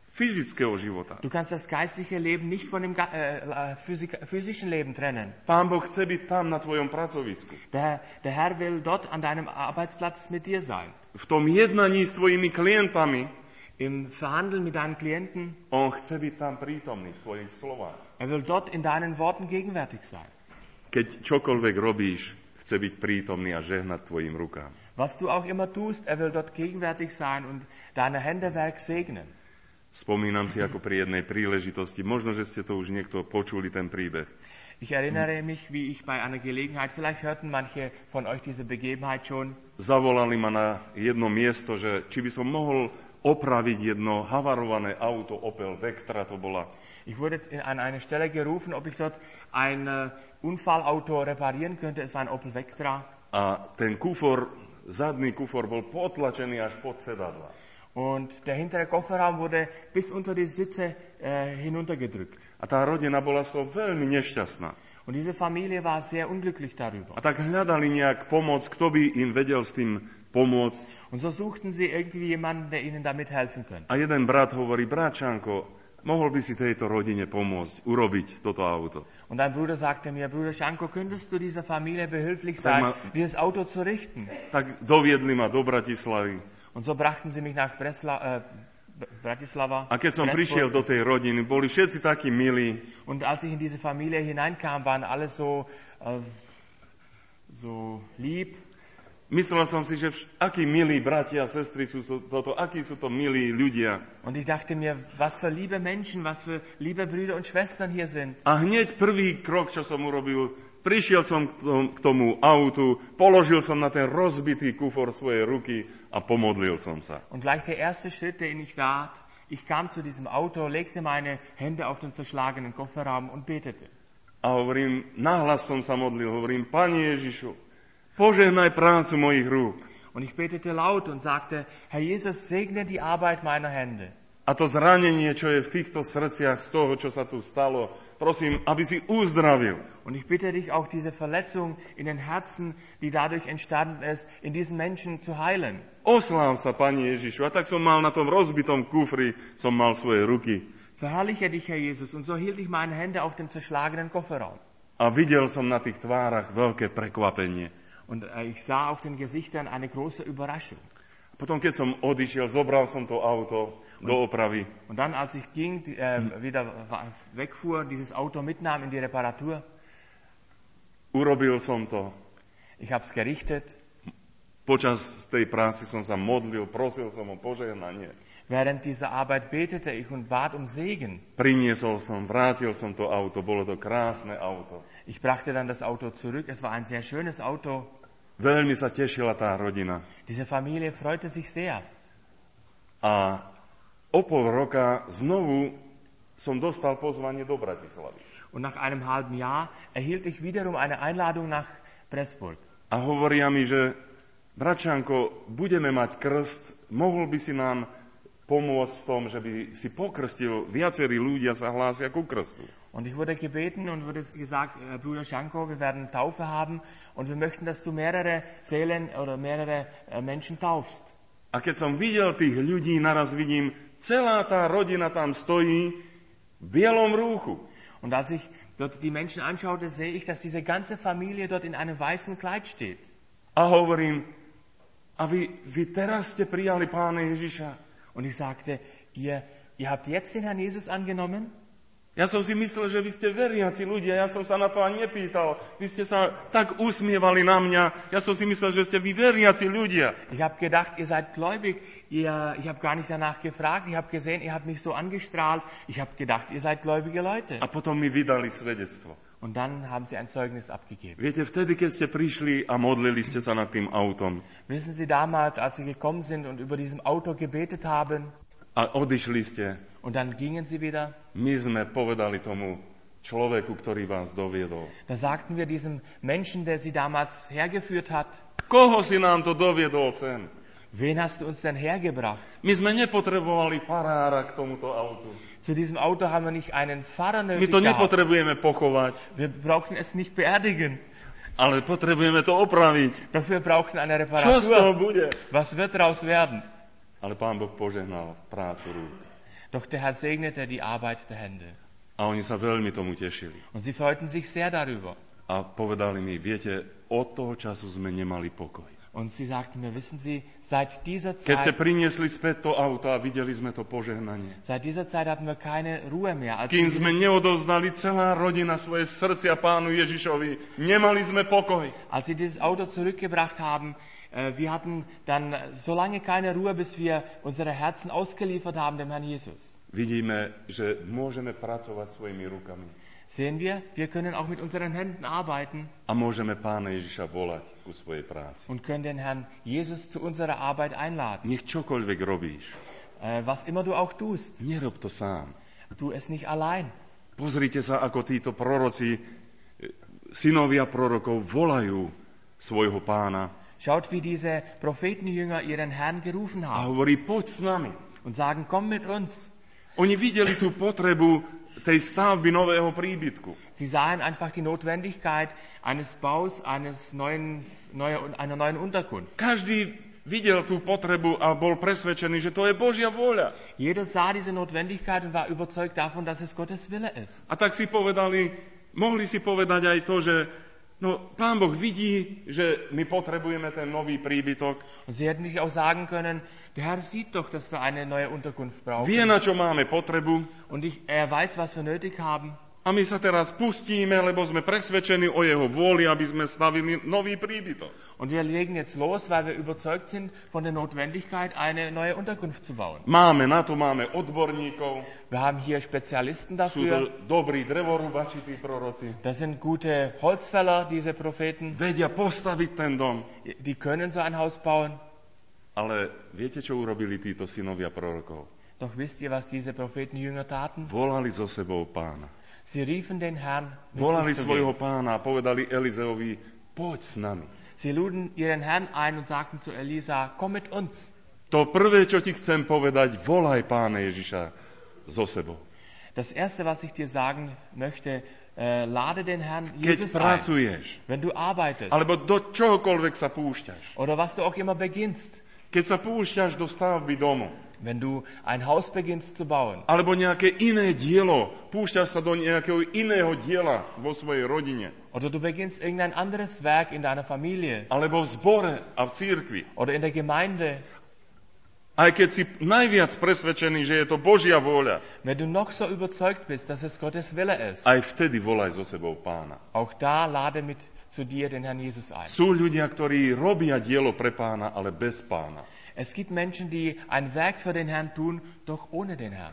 fyzického života. Du kannst das geistliche Leben nicht von dem physischen Leben trennen. Pán Boh chce byť tam na tvojom pracovisku. Der Herr will dort an deinem Arbeitsplatz mit dir sein. V tom jednaní s tvojimi klientami Im Verhandeln mit deinen Klienten. on chce byť tam prítomný v tvojich slovách. Er will dort in deinen Worten gegenwärtig sein. Keď čokoľvek robíš, chce byť prítomný a žehnať tvojim rukám. Was du auch immer tust, er will dort gegenwärtig sein und deine Händewerk segnen. Spomínam si ako pri jednej príležitosti, možno, že ste to už niekto počuli, ten príbeh. Ich erinnere mich, wie ich bei einer Gelegenheit, vielleicht hörten manche von euch diese Begebenheit schon. Zavolali ma na jedno miesto, že či by som mohol opraviť jedno havarované auto Opel Vectra, to bola. Ich wurde an eine Stelle gerufen, ob ich dort ein Unfallauto reparieren könnte. Es war ein Opel Vectra. A ten kufor, zadný kufor bol potlačený až pod sedadla. Und der hintere Kofferraum wurde bis unter die Sitze hinuntergedrückt. A tá rodina bola z toho veľmi nešťastná. Und diese Familie war sehr unglücklich darüber. A tak hľadali nejak pomoc, kto by im vedel s tým pomôcť. Und so suchten sie irgendwie jemanden, der ihnen damit helfen könnte. A jeden brat hovorí, bratčanko, mohol by si tejto rodine pomôcť, urobiť toto auto. Und ein Bruder sagte mir, Bruder Schanko, könntest du dieser Familie behilflich sein, dieses Auto zu richten? Tak doviedli ma do Bratislavy. Und so brachten sie mich nach Bratislava. A keď som prišiel do tej rodiny, boli všetci takí milí. Und als ich in diese Familie hineinkam, waren alle so lieb. Myslel som si, že akí milí bratia a sestry sú toto, akí sú to milí ľudia. Und ich dachte mir, was für liebe Menschen, was für liebe Brüder und Schwestern hier sind. A hneď prvý krok, čo som urobil, prišiel som k tomu autu, položil som na ten rozbitý kufor svoje ruky a pomodlil som sa. Und gleich der erste Schritt, den ich tat, ich kam zu diesem Auto, legte meine Hände auf den zerschlagenen Kofferraum und betete. A hovorím, nahlas som sa modlil, hovorím, Pane Ježišu, požehnaj prácu mojich rúk. Und ich betete laut und sagte, Herr Jesus, segne die Arbeit meiner Hände. A to zranenie, čo je v týchto srdciach z toho, čo sa tu stalo, prosím, aby si uzdravil. Und ich bitte dich auch, diese Verletzung in den Herzen, die dadurch entstanden ist, in diesen Menschen zu heilen. Osláv sa, Pane Ježišu. A tak som mal na tom rozbitom kufri, som mal svoje ruky. Verherrliche dich, Herr Jesus. Und so hielt ich meine Hände auf dem zerschlagenen Kofferraum. A videl som na tých tvárach veľké prekvapenie. Und ich sah auf den Gesichtern eine große Überraschung. Potom, keď som odišiel, zobral som to auto do opravy. Und dann, als ich ging, wieder wegfuhr, dieses Auto mitnahm in die Reparatur. Urobil som to. Ich habe es gerichtet. Počas tej práci som sa modlil, prosil som o požehnanie. Während dieser Arbeit betete ich und bat um Segen. Priniesol som, vrátil som to auto, bolo to krásne auto. Ich brachte dann das Auto zurück. Es war ein sehr schönes Auto. Veľmi sa tešila tá rodina. Diese Familie freute sich sehr. A o pol roka znovu som dostal pozvanie do Bratislavy. Und nach einem halben Jahr erhielt ich wiederum eine Einladung nach Pressburg. A hovoria mi, že bračanko, budeme mať krst, mohol by si nám pomôcť v tom, že by si pokrstil, viacerí ľudia sa hlásia ku krstu. Und ich wurde gebeten und wurde gesagt, Bruder Schanko, wir werden Taufe haben und wir möchten, dass du mehrere Seelen oder mehrere Menschen taufst. A keď som videl tých ľudí, naraz vidím, celá tá rodina tam stojí v bielom rúchu. Und als ich dort die Menschen anschaute, sehe ich, dass diese ganze Familie dort in einem weißen Kleid steht. A hovorím, a vy teraz ste prijali Pána Ježiša? Und ich sagte, ihr habt jetzt den Herrn Jesus angenommen? Ja som si myslel, že vy ste veriaci ľudia, ja som sa na to ani nepýtal. Vy ste sa tak usmievali na mňa, ja som si myslel, že ste vy veriaci ľudia. Ich habe gedacht, ihr seid gläubig. Ich habe gar nicht danach gefragt. Ich habe gesehen, ihr habt mich so angestrahlt. Ich habe gedacht, ihr seid gläubige Leute. A potom mi vydali svedectvo. Und dann haben sie ein Zeugnis abgegeben. Viete, vtedy, keď ste prišli a modlili ste sa nad tým autom. Wissen Sie, damals, als Sie gekommen sind und über diesem Auto gebetet haben, a odišli ste, und dann gingen Sie wieder, my sme povedali tomu človeku, ktorý vás doviedol. da sagten wir diesem Menschen, der Sie damals hergeführt hat, koho si nám to doviedol sem? wen hast du uns denn hergebracht? My sme nepotrebovali farára k tomuto autu. Zu diesem Auto haben wir nicht einen Fahrer My nötig to gehabt. nepotrebujeme pochovať, Wir brauchten es nicht beerdigen. ale potrebujeme to opraviť. Dafür brauchten eine Čo z toho Reparatur. bude? Was wird daraus werden? Ale Pán Boh požehnal prácu rúk. Doch der Herr segnete die Arbeit der Hände. A oni sa veľmi tomu tešili. Und sie freuten sich sehr darüber. A povedali mi, viete, od toho času sme nemali pokoj. Und sie sagten mir, wissen Sie, seit dieser Keď ste Zeit, priniesli späť to auto a videli sme to požehnanie. seit dieser Zeit hatten wir keine Ruhe mehr. Als Kým wir sme dieses, neodovzdali celá rodina svoje srdcia Pánu Ježišovi, nemali sme pokoj. als sie dieses Auto zurückgebracht haben, wir hatten dann so lange keine Ruhe, bis wir unsere Herzen ausgeliefert haben dem Herrn Jesus. Vidíme, že môžeme pracovať svojimi rukami Sehen wir können auch mit unseren Händen arbeiten a môžeme Pána Ježiša volať ku svojej práci. und können den Herrn Jesus zu unserer Arbeit einladen. Nech čokoľvek robíš, Was immer du auch tust, nerob to sám. tu es nicht allein. Pozrite sa, ako títo proroci, synovia prorokov, volajú svojho Pána Schaut, wie diese Prophetenjünger ihren Herrn gerufen a haben hovorí, poď s nami. und sagen, komm mit uns. Oni videli tú potrebu tej stavby nového príbytku. Sie sahen einfach die Notwendigkeit eines Baus einer neuen Unterkunft. Každý videl tú potrebu a bol presvedčený, že to je Božia vôľa. Jeder sah diese Notwendigkeit und war überzeugt davon, dass es Gottes Wille ist. A tak si povedali, mohli si povedať aj to, že Pán Boh vidí, že my potrebujeme ten nový príbytok. Und sie hätten sich auch sagen können, der Herr sieht doch, dass wir eine neue Unterkunft brauchen. Vie, na čo máme potrebu. Und er weiß, was wir nötig haben. A my sa teraz pustíme, lebo sme presvedčení o jeho vôli, aby sme stavili nový príbytok. Und wir legen jetzt los, weil wir überzeugt sind von der Notwendigkeit, eine neue Unterkunft zu bauen. Na to máme odborníkov. Wir haben hier Spezialisten Sú dafür. to dobrí drevorúbači, tí proroci. Das sind gute Holzfäller, diese Propheten. Vedia postaviť ten dom. Die können so ein Haus bauen. Ale viete, čo urobili títo synovia prorokov? Doch wisst ihr, was diese Prophetenjünger taten? Volali so sebou Pána. Sie riefen den Herrn mit Volali sich zu svojho gehen. Pána a povedali Elizeovi, poď s nami. Sie luden ihren Herrn ein und sagten zu Elisa, komm mit uns. To prvé, čo ti chcem povedať, volaj Pána Ježiša so sebou. Das Erste, was ich dir sagen möchte, lade den Herrn Keď Jesus ein. pracuješ, Wenn du arbeitest alebo do čohokoľvek sa púšťaš, oder was du auch immer beginnst. keď sa púšťaš do stavby domu, Wenn du ein Haus beginnst zu bauen alebo nejaké iné dielo, púšťaš sa do nejakého iného diela vo svojej rodine, oder du beginnst irgendein anderes Werk in deiner Familie alebo v zbore a v cirkvi, oder in der Gemeinde, aj keď si najviac presvedčený, že je to Božia vôľa, wenn du noch so überzeugt bist, dass es Gottes Wille ist, aj vtedy volaj so sebou Pána. auch da lade mit zu dir den Herrn Jesus ein. Sú ľudia, ktorí robia dielo pre Pána, ale bez Pána. Es gibt Menschen, die ein Werk für den Herrn tun, doch ohne den Herrn.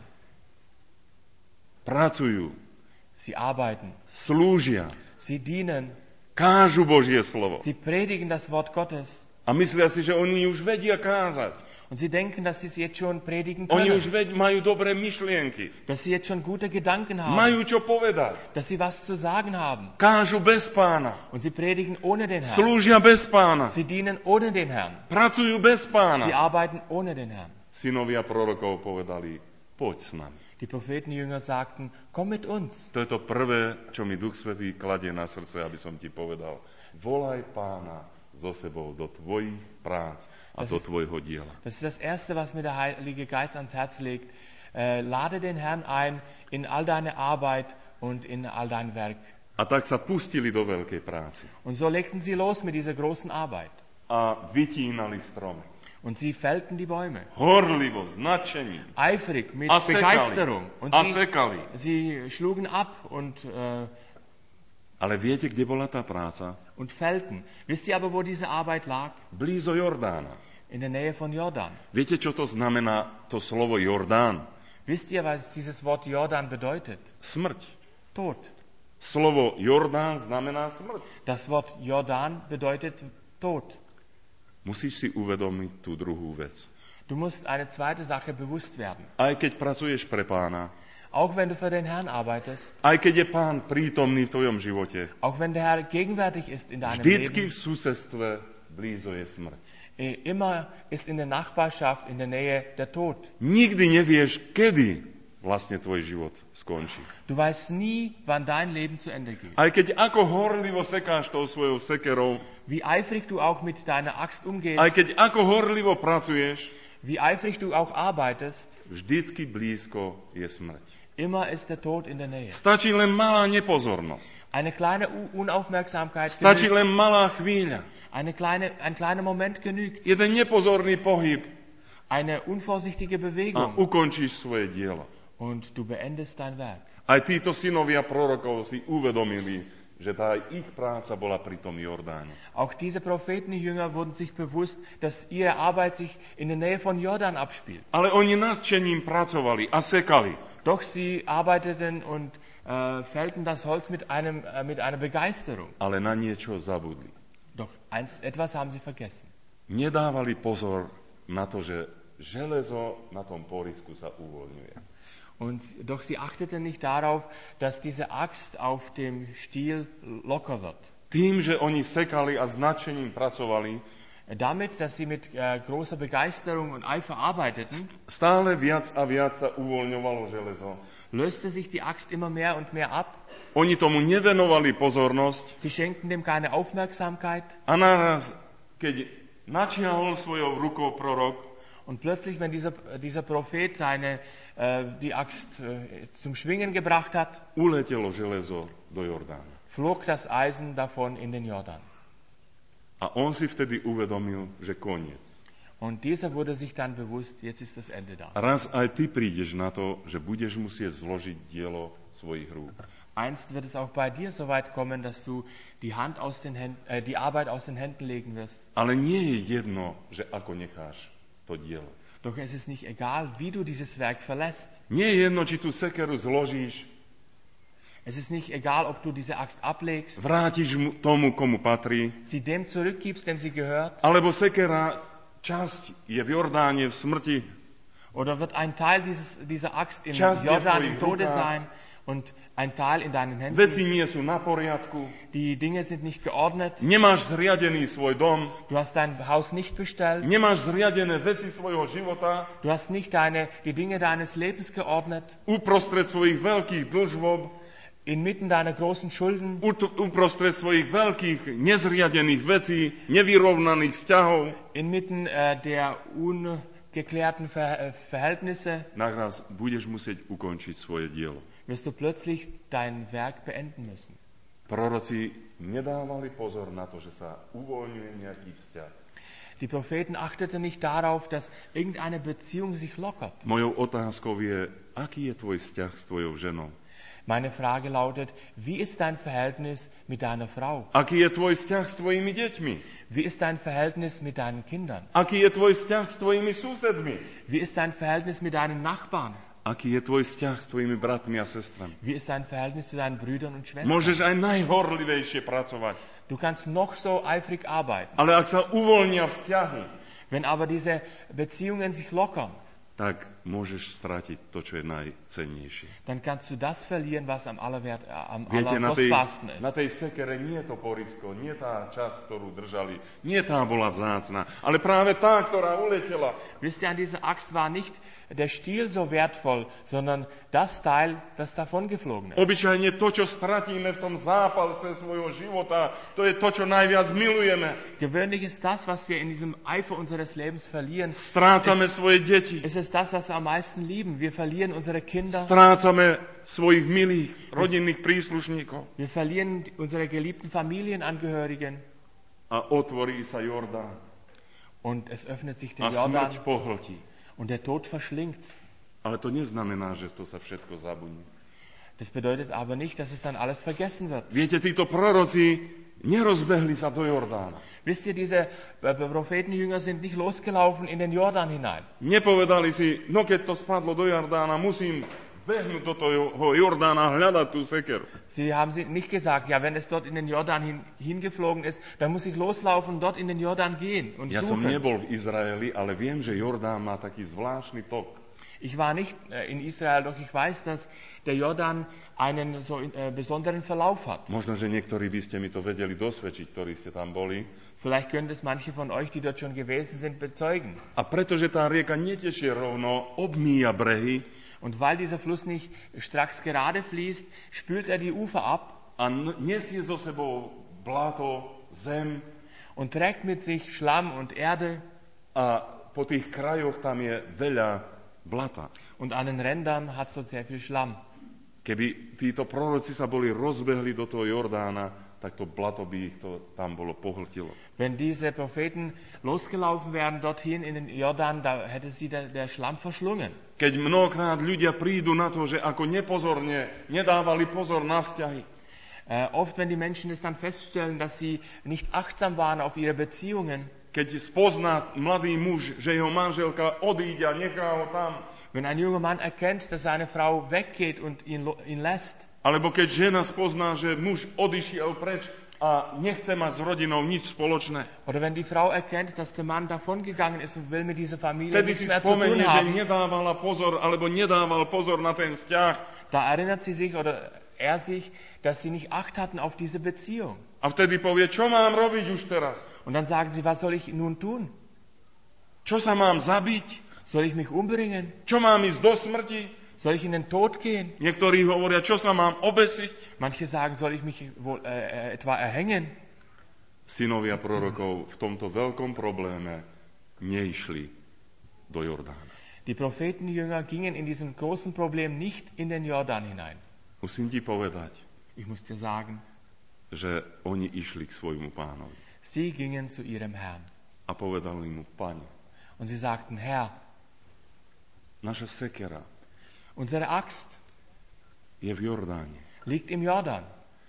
Pracujú, Sie arbeiten, slúžia, sie dienen, kážu Božie slovo. sie predigen das Wort Gottes. A myslia si, že oni už vedia kázať. Und sie denken, dass sie es jetzt schon predigen Oni už können, majú dobré myšlienky. dass sie jetzt schon gute Gedanken haben, Majú čo povedať. dass sie was zu sagen haben. Kážu bez Pána. Und sie predigen ohne den Herrn. Slúžia bez Pána. Sie dienen ohne den Herrn. Pracujú bez Sie Pána. arbeiten ohne den Herrn. Synovia prorokov povedali, poď s nami. Die Prophetenjünger sagten, komm mit uns. To je to prvé, čo mi Duch Svätý kladie na srdce, aby som ti povedal. Volaj Pána so sebou do tvojich prác a do tvojho diela. Das ist das Erste, was mir der Heilige Geist ans Herz legt. Lade den Herrn ein in all deine Arbeit und in all dein Werk. A tak sa pustili do veľkej práce. Und so legten sie los mit dieser großen Arbeit. A vytínali stromy. Und sie fällten die Bäume. Horlivo, s nadšením. Eifrig, mit A sekali. Begeisterung. Und A sekali. sie schlugen ab und Ale viete, kde bola tá práca? fällten. Wisst ihr aber, wo diese Arbeit lag? Blízo Jordána. In der Nähe von Jordan. Viete, čo to znamená to slovo Jordán? Wisst ihr, was dieses Wort Jordan bedeutet? Smrť. Tod. Slovo Jordán znamená smrť. Das Wort Jordan bedeutet Tod. Musíš si uvedomiť tú druhú vec. Du musst eine zweite Sache bewusst werden. Aj keď pracuješ pre Pána, Auch wenn du für den Herrn arbeitest, aj keď je Pán prítomný v tvojom živote, auch wenn der Herr gegenwärtig ist in deinem vždycky Leben, v susedstve blízo je smrť. immer ist in der Nachbarschaft, in der Nähe der Tod. Nikdy nevieš, kedy vlastne tvoj život skončí. Du weißt nie, wann dein Leben zu Ende geht. Aj keď ako horlivo sekáš tou svojou sekerou, Wie eifrig du auch mit deiner Axt umgehst, aj keď ako horlivo pracuješ, wie eifrig du auch arbeitest, vždycky blízko je smrť. immer ist der Tod in der Nähe. Stačí len malá nepozornosť. Eine kleine Unaufmerksamkeit Stačí genügt. len malá chvíľa. Ein kleiner Moment genügt. Jeden nepozorný pohyb Eine unvorsichtige a Bewegung. ukončíš svoje dielo. Und du beendest dein Werk. Aj títo synovia prorokov si uvedomili, že tá ich práca bola pri tom Jordáne. Auch diese Prophetenjünger wurden sich bewusst, dass ihre Arbeit sich in der Nähe von Jordan abspielt. Ale oni nadšením pracovali a sekali. Doch sie arbeiteten und fällten das Holz mit einer Begeisterung. Ale na niečo zabudli. Doch etwas haben sie vergessen. Nedávali pozor na to, že železo na tom porisku sa uvoľňuje. Doch sie achteten nicht darauf, dass diese Axt auf dem Stiel locker wird. Tým, že oni sekali a s nadšením pracovali, Damit, dass sie mit großer Begeisterung und Eifer arbeiteten, stále viac a viac sa uvoľňovalo železo. löste sich die Axt immer mehr und mehr ab. Oni tomu nevenovali pozornosť Sie schenkten dem keine Aufmerksamkeit. a naraz, keď načiahol svojou rukou prorok, Und plötzlich, wenn dieser Prophet die Axt zum Schwingen gebracht hat, uletelo železo do Jordána. flog das Eisen davon in den Jordan. A on si vtedy uvedomil, že koniec. Und dieser wurde sich dann bewusst, jetzt ist das Ende da. A raz aj ty prídeš na to, že budeš musieť zložiť dielo svojich rúk. Einst wird es auch bei dir so weit kommen, dass du die Arbeit aus den Händen legen wirst. Ale nie je jedno, že ako necháš to dielo. Doch es ist nicht egal, wie du dieses Werk verlässt. Nie je jedno, či tú sekeru zložíš, Es ist nicht egal, ob du diese Axt ablegst, vrátiš tomu, komu patrí, sie dem zurückgibst, dem sie gehört, alebo sekera, časť je v Jordáne v smrti, oder wird ein Teil dieser Axt im Časť je v Jordan tvojich im Tode rukách. sein und ein Teil in deinen Händen. veci nie sú na poriadku, Die Dinge sind nicht geordnet, nemáš zriadený svoj dom, du hast dein Haus nicht bestellt, nemáš zriadené veci svojho života, du hast nicht die Dinge deines Lebens geordnet, uprostred svojich veľkých dlžôb, inmitten deiner großen Schulden, uprostred svojich veľkých nezriadených vecí, nevyrovnaných vzťahov, inmitten der ungeklärten Verhältnisse, naraz budeš musieť ukončiť svoje dielo. wirst du plötzlich dein Werk beenden müssen. Proroci nedávali pozor na to, že sa uvoľňuje nejaký vzťah. Die Propheten achteten nicht darauf, dass irgendeine Beziehung sich lockert. Mojou otázkou je, aký je tvoj vzťah s tvojou ženou? Meine Frage lautet, wie ist dein Verhältnis mit deiner Frau? Aký je tvoj vzťah s tvojimi deťmi? Wie ist dein Verhältnis mit deinen Kindern? Aký je tvoj vzťah s tvojimi susedmi? Wie ist dein Verhältnis mit deinen Nachbarn? Aký je tvoj vzťah s tvojimi bratmi a sestrami? Wie ist dein Verhältnis zu deinen Brüdern und Schwestern? Môžeš aj najhorlivejšie pracovať, Du kannst noch so eifrig arbeiten. ale ak sa uvoľnia vzťahy, Wenn aber diese Beziehungen sich lockern, tak môžeš stratiť to, čo je najcennejšie. dann kannst du das verlieren, was am Viete, allerkostbarsten na ist. tej sekere nie je to porisko, nie tá časť, ktorú držali, nie tá bola vzácna, ale práve tá, ktorá uletela. Wisst ihr, an dieser Axt war nicht der Stiel so wertvoll, sondern das Teil, das davongeflogen ist. Obyčajne to, čo stratíme v tom zápalce svojho života, to je to, čo najviac milujeme. Gewöhnlich ist das, was wir in diesem Eifer unseres Lebens verlieren, Strácame svoje deti, ist es das, was wir am meisten lieben. Wir verlieren unsere Kinder, strácame svojich milých rodinných príslušníkov wir verlieren unsere geliebten Familienangehörigen a otvorí sa Jordán und es öffnet sich a der Jordan smrť pohltí. und der Tod verschlingt's. Ale to neznamená, že to sa všetko zabudne. Das bedeutet aber nicht, dass es dann alles vergessen wird. Viete, títo proroci nerozbehli sa do Jordána. Wisst ihr, diese Prophetenjünger sind nicht losgelaufen in den Jordan hinein. Nepovedali si, no keď to spadlo do Jordána, musím behnúť do toho Jordána a hľadať tú sekeru. Sie haben nicht gesagt, ja, wenn es dort in den Jordan hingeflogen ist, dann muss ich loslaufen und dort in den Jordan gehen und Ja som suchen. nebol v Izraeli, ale viem, že Jordán má taký zvláštny tok. Ich war nicht in Israel, doch ich weiß, dass der Jordan einen so besonderen Verlauf hat. Možno, že niektorí by ste mi to vedeli dosvedčiť, ktorí ste tam boli. Vielleicht können es manche von euch, die dort schon gewesen sind, bezeugen. A pretože tá rieka netečie rovno, obmýja brehy Und weil dieser Fluss nicht stracks gerade fließt, spült er die Ufer ab a nesie so sebou bláto, zem und trägt mit sich Schlamm und Erde. a po tých krajoch tam je veľa blata. Und an den Rändern hat es dort sehr viel Schlamm. Keby títo proroci sa boli rozbehli do toho Jordána, tak to blato by ich to tam bolo pohltilo. Wenn diese Propheten losgelaufen wären dorthin in den Jordan, da hätte sie der Schlamm verschlungen. Keď mnohokrát ľudia prídu na to, že ako nepozorne nedávali pozor na vzťahy, Oft, wenn die Menschen es dann feststellen, dass sie nicht achtsam waren auf ihre Beziehungen, keď spozná mladý muž, že jeho manželka odíde a nechá ho tam, wenn ein junger Mann erkennt, dass seine Frau weggeht und ihn lässt, alebo keď žena spozná, že muž odišiel preč a nechce mať s rodinou nič spoločné, oder wenn die Frau erkennt, dass der Mann davongegangen ist und will mit dieser Familie vtedy nichts si mehr zu tun spomenie, že haben, nedávala pozor, alebo nedával pozor na ten vzťah. da erinnert sie sich oder er sich, dass sie nicht Acht hatten auf diese Beziehung. A vtedy povie, čo mám robiť už teraz? Und dann sagen sie, was soll ich nun tun? Čo sa mám zabiť? Soll ich mich umbringen? Čo mám ísť do smrti? Soll ich in den Tod gehen? Niektorí hovoria, čo sa mám obesiť? Manche sagen, soll ich mich wohl etwa erhängen? Synovia prorokov v tomto veľkom probléme neišli do Jordána. Die Prophetenjünger gingen in diesem großen Problem nicht in den Jordan hinein. Musím ti povedať, Ich muss dir sagen, že oni išli k svojmu pánovi sie gingen zu ihrem Herrn. a povedali mu, Pane, Und sie sagten, Herr, naša sekera unsere Axt je v Jordáne liegt im Jordan.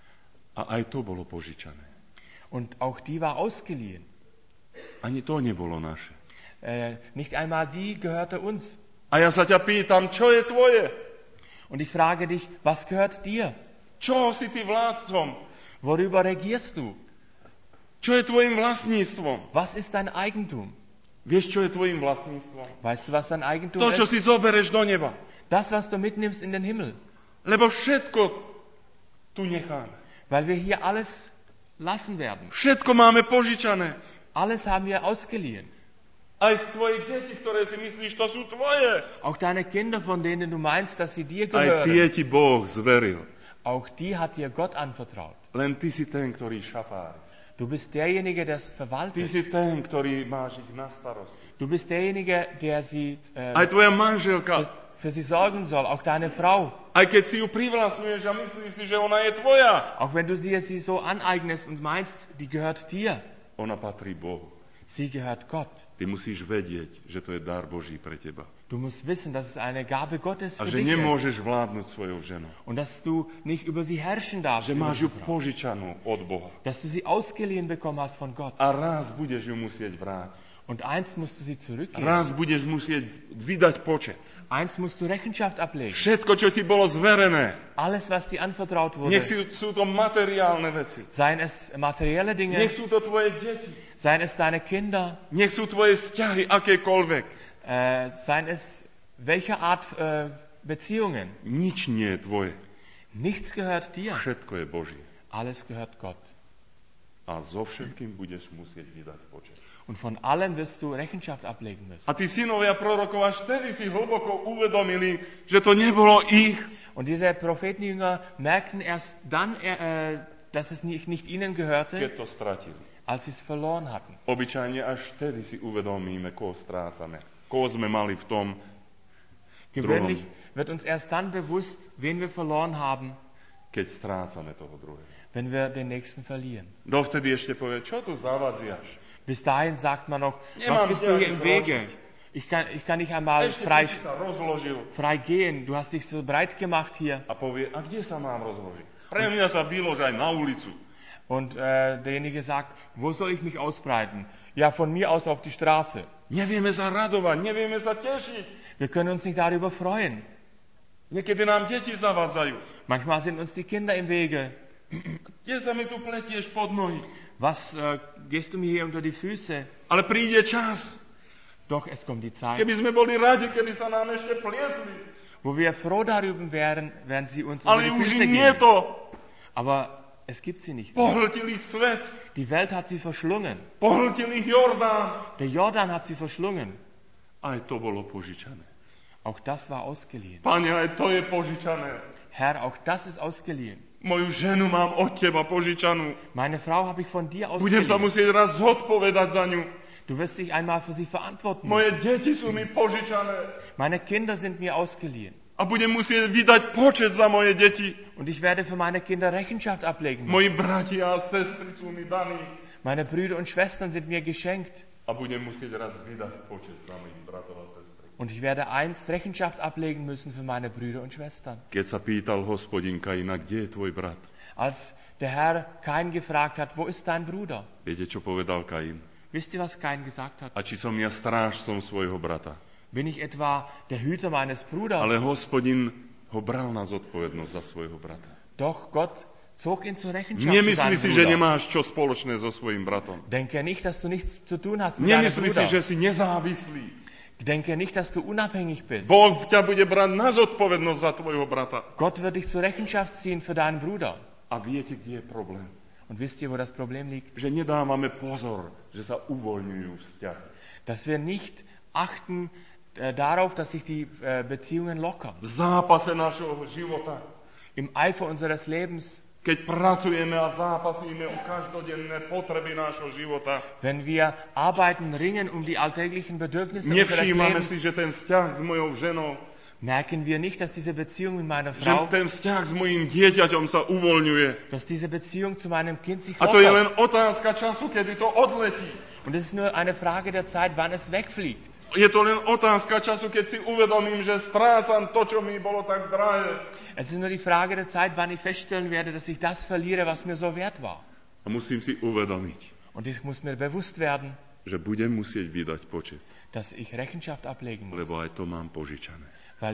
a aj to bolo požičané. Und auch die war ausgeliehen. Ani to nebolo naše. Nicht einmal die gehörte uns. A ja sa ťa pýtam, čo je tvoje? Und ich frage dich, was gehört dir? Čo si ty vládcom? Worüber regierst du? Čo je tvojim vlastníctvom? Was ist dein Eigentum? Vieš, čo je tvojim vlastníctvom? Weißt du, was dein Eigentum To, čo ist? si zobereš do neba. Das, was du mitnimmst in den Himmel. Lebo všetko tu necháme. Weil wir hier alles lassen werden. Všetko máme požičané. Alles haben wir ausgeliehen. Aj z tvojich detí, ktoré si myslíš, to sú tvoje. Auch deine Kinder, von denen du meinst, dass sie dir Aj tie gehören. ti Boh zveril. Auch die hat dir Gott anvertraut. Len ty si ten, ktorý šafári. Du bist derjenige, der es Ty verwaltet. si ten, ktorý máš ich na starosti. Du bist derjenige, der sie Aj tvoja manželka, für sie sorgen soll. Auch deine Frau. aj keď si ju privlastňuješ a myslíš si, že ona je tvoja, Auch wenn du dir sie so aneignest und meinst, die gehört dir. ona patrí Bohu. Sie gehört Gott. Ty musíš vedieť, že to je dar Boží pre teba. Du musst wissen, dass es eine Gabe Gottes A für že dich ist. nemôžeš vládnuť svojou ženou. Und dass du nicht über sie herrschen darfst. Že über máš die ju Frau. požičanú od Boha. Dass du sie ausgeliehen bekommen hast von Gott. A raz budeš ju musieť vrátiť. Und einst musst du sie zurückgeben. Raz budeš musieť vydať počet. Einst musst du Rechenschaft ablegen. Všetko, čo ti bolo zverené, Alles, was dir anvertraut wurde. nech sú to materiálne veci. Seien es materielle Dinge, Nech sú to tvoje deti. seien es deine Kinder, Nech sú tvoje vzťahy akékoľvek. seien es welche Art Beziehungen. Nič nie je tvoje. Nichts gehört dir. Všetko je Božie. Alles gehört Gott. A so všetkým budeš musieť vydať počet. Und von allem wirst du Rechenschaft ablegen müssen. A tí synovia prorokov až vtedy si hlboko uvedomili, že to nebolo ich, Und diese Prophetenjünger merkten erst dann, dass es nicht ihnen gehörte, keď to stratili. als sie es verloren hatten. Obyčajne až vtedy si uvedomíme, koho strácame. Koho sme mali v tom Gewöhnlich wird uns erst dann bewusst, wen wir verloren haben, keď strácame toho druhého. wenn wir den Nächsten verlieren. Dovtedy ešte povie, čo tu zavadziaš? Bis dahin sagt man noch, Nemám was bist du hier ťa im ani Wege? kročiť. Ich kann nicht einmal Ešte frei, ty si sa rozložil. frei gehen. Du hast dich so breit gemacht hier. A povie, a kde sa mám rozložiť? Pre mňa sa vylož aj na ulicu. Und derjenige sagt, wo soll ich mich ausbreiten? Ja, von mir aus auf die Straße. Nevieme sa radovať, nevieme sa tešiť. Wir können uns nicht darüber freuen. Niekedy nám deti zavádzajú. Manchmal sind uns die Kinder im Wege. Kde sa mi tu pletieš pod nohy? Was gehst du mir hier unter die Füße? Ale príde čas, Doch es kommt die Zeit, keby sme boli radi, keby sa nám ešte plietli. wo wir froh darüber wären, wenn sie uns unter Ale die už Füße nie gehen. to. Aber es gibt sie nicht. Pohltil ich svet, Die Welt hat sie verschlungen. pohltil ich Jordán. Der Jordan hat sie verschlungen. Aj to bolo požičané. Auch das war ausgeliehen. Pane, aj to je požičané. Herr, auch das ist ausgeliehen. Moju ženu mám od teba požičanú. Meine Frau habe ich von dir Budem sa ausgeliehen. musieť raz zodpovedať za ňu. Du wirst dich einmal für sie verantworten Moje müssen. deti sú mi požičané. Meine Kinder sind mir ausgeliehen. A budem musieť vydať počet za moje deti. Und ich werde für meine Kinder Rechenschaft ablegen müssen. Moji bratia a sestry sú mi daní. Meine Brüder und Schwestern sind mir geschenkt. A budem musieť raz vydať počet za mojich bratov a sestry. Und ich werde einst Rechenschaft ablegen müssen für meine Brüder und Schwestern. Keď sa pýtal Hospodin Kaina, kde je tvoj brat? Als der Herr Kain gefragt hat, wo ist dein Bruder? Viete, čo povedal Kain? Wisst ihr, was Kain gesagt hat? A či som ja strážcom svojho brata? Bin ich etwa der Hüter meines Bruders? Ale Hospodin ho bral na zodpovednosť za svojho brata. Doch Gott zog ihn zur Rechenschaft für Nemyslí seinen si, že Bruder. nemáš čo spoločné so svojím bratom. Denke nicht, dass du nichts zu tun hast mit deinem Nemyslí si, Bruder. že si nezávislý. Denke nicht, dass du unabhängig bist. Boh ťa bude brať na zodpovednosť za tvojho brata. Gott wird dich zur Rechenschaft ziehen für deinen Bruder. A viete, kde je problém? Und wisst ihr, wo das Problem liegt? Že nedávame pozor, že sa uvoľňujú vzťahy. Dass wir nicht achten darauf, dass sich die Beziehungen lockern. V zápase našho života, Im Eifer unseres Lebens, keď pracujeme a zápasíme o každodenné potreby nášho života, wenn wir arbeiten, ringen um die alltäglichen Bedürfnisse unseres nevšímame si, Lebens, že ten vzťah s mojou ženou, merken wir nicht, dass diese Beziehung mit meiner že Frau, ten vzťah s mojím dieťaťom sa uvoľňuje. dass diese Beziehung zu meinem Kind sich A to je len lockert. otázka času, kedy to odletí. Und es ist nur eine Frage der Zeit, wann es wegfliegt. Je to len otázka času, keď si uvedomím, že strácam to, čo mi bolo tak drahé. Es ist nur die Frage der Zeit, wann ich feststellen werde, dass ich das verliere, was mir so wert war. A musím si uvedomiť, Und ich muss mir bewusst werden, že budem musieť vydať počet, dass ich Rechenschaft ablegen muss, lebo aj to mám požičané. weil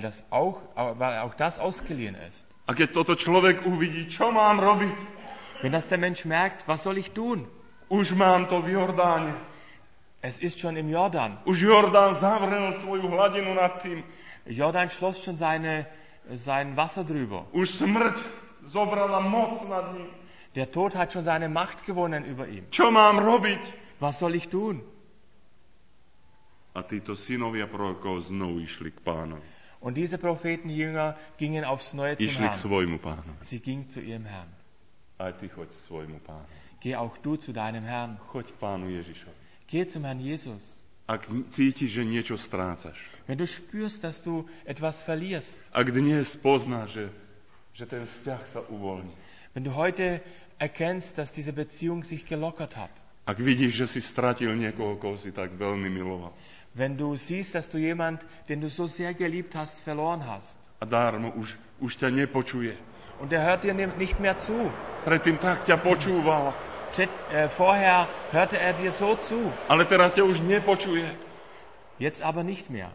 auch das ausgeliehen ist. A keď toto človek uvidí, čo mám robiť? Wenn das der Mensch merkt, was soll ich tun? Už mám to v Jordáne. Es ist schon im Jordan. Už Jordán zavrel svoju hladinu nad tým. Jordan schloss schon sein Wasser drüber. Už smrť zobrala moc nad ním. Der Tod hat schon seine Macht gewonnen über ihm. Čo mám robiť? Was soll ich tun? A títo synovia prorokov znovu išli k pánovi. Und diese Prophetenjünger gingen aufs Neue zum Išli k Herrn. svojmu pánovi. Sie gingen zu ihrem Herrn. Aj ty choď k svojmu pánovi. Geh auch du zu deinem Herrn. Choď k pánu Ježišovi. Geh zum Herrn Jesus. Ak cítiš, že niečo strácaš, Wenn du spürst, dass du etwas verlierst, ak dnes poznáš, že ten vzťah sa uvoľní, wenn du heute erkennst, dass diese Beziehung sich gelockert hat, ak vidíš, že si stratil niekoho, koho si tak veľmi miloval, wenn du siehst, dass du jemand, den du so sehr geliebt hast, verloren hast, a dármo už ťa nepočuje. und er hört dir nicht mehr zu. Predtým tak ťa počúval, Vorher hörte er dir so zu, ale teraz ťa už nepočuje. jetzt aber nicht mehr.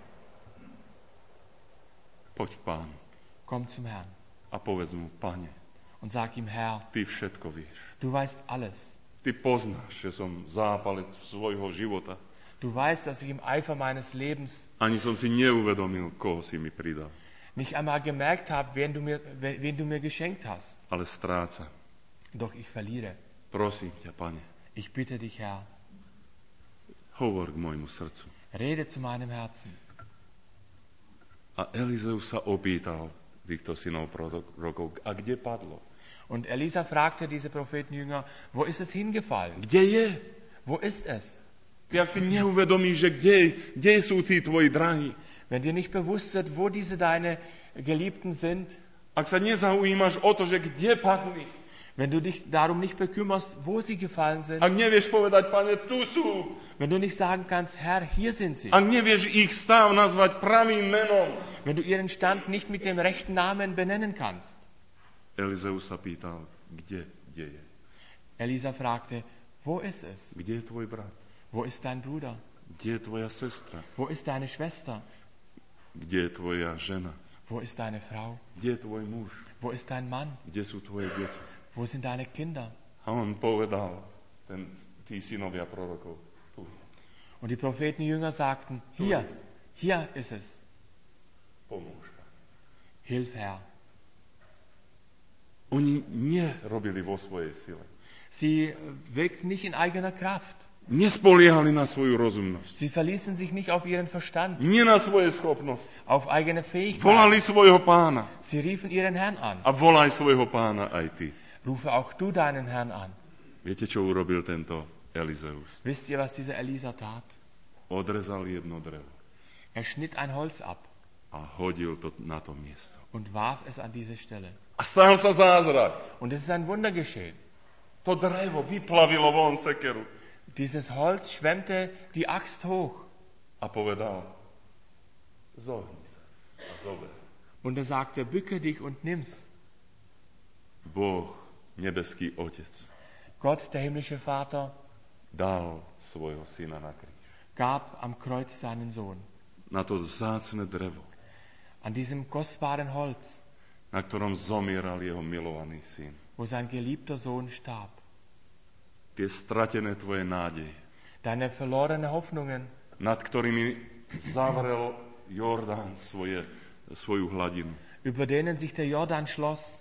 Poď k pánu Komm zum Herrn a povedz mu, Pane, und sag ihm, Herr, ty všetko vieš. du weißt alles. Ty poznáš, že som zápalec svojho života. Du weißt, dass ich im Eifer meines Lebens Ani som si neuvedomil, koho si mi pridal. nicht einmal gemerkt habe, wen du mir geschenkt hast. Ale stráca. Doch ich verliere. Prosím ťa, Pane, Ich bitte dich, Herr, hovor k môjmu srdcu. rede zu meinem Herzen. A Elizeus sa opýtal týchto synov prorokov, a kde padlo? Und Elisa fragte diese Prophetenjünger, wo ist es hingefallen? Kde je? Wo ist es? Ty ak si neuvedomíš, že kde sú tí tvoji drahí? Wenn dir nicht bewusst wird, wo diese deine Geliebten sind, Ak sa nezaujímaš o to, že kde padli? wenn du dich darum nicht bekümmerst, wo sie gefallen sind, Ak nevieš povedať, Pane, tu sú. wenn du nicht sagen kannst, Herr, hier sind sie, Ak nevieš ich stav nazvať pravým menom. wenn du ihren Stand nicht mit dem rechten Namen benennen kannst. Elizeus sa pýtal, kde je? Elisa fragte, wo ist es? Kde je tvoj brat? Wo ist dein Bruder? Kde je tvoja sestra? Wo ist deine Schwester? Kde je tvoja žena? Wo ist deine Frau? Kde je tvoj muž? Wo ist dein Mann? Kde sú tvoje deti? Wo sind deine Kinder? A on povedal, tí synovia prorokov, tu. Und die Prophetenjünger sagten, hier ist es. Pomôž. Hilf, Herr. Oni nerobili vo svojej sile. Sie wirkten nicht in eigener Kraft. Nespoliehali na svoju rozumnosť. Sie verließen sich nicht auf ihren Verstand, Nie na svoje schopnosti. auf eigene Fähigkeit. Volali svojho pána. Sie riefen ihren Herrn an. A volaj svojho pána aj ty. Rufe auch du deinen Herrn an. Viete, čo urobil tento Elizeus? Wisst ihr, was dieser Elisa tat? Odrezal jedno drevo Er schnitt ein Holz ab a hodil to na to miesto. und warf es an diese Stelle. A stal sa zázrak. Und es ist ein Wunder geschehen. To drevo vyplavilo von sekeru. Dieses Holz schwemmte die Axt hoch. A povedal, zohni sa a zober. Und er sagte, bücke dich und nimm's. Boh, nebeský Otec, Gott, der himmlische Vater, dal svojho syna na kríž. gab am Kreuz seinen Sohn. Na to vzácne drevo, An diesem kostbaren Holz, na ktorom zomieral jeho milovaný syn. wo sein geliebter Sohn starb. Tie stratené tvoje nádeje, Deine verlorenen Hoffnungen, nad ktorými zavrel Jordán svoju hladinu. über denen sich der Jordan schloss,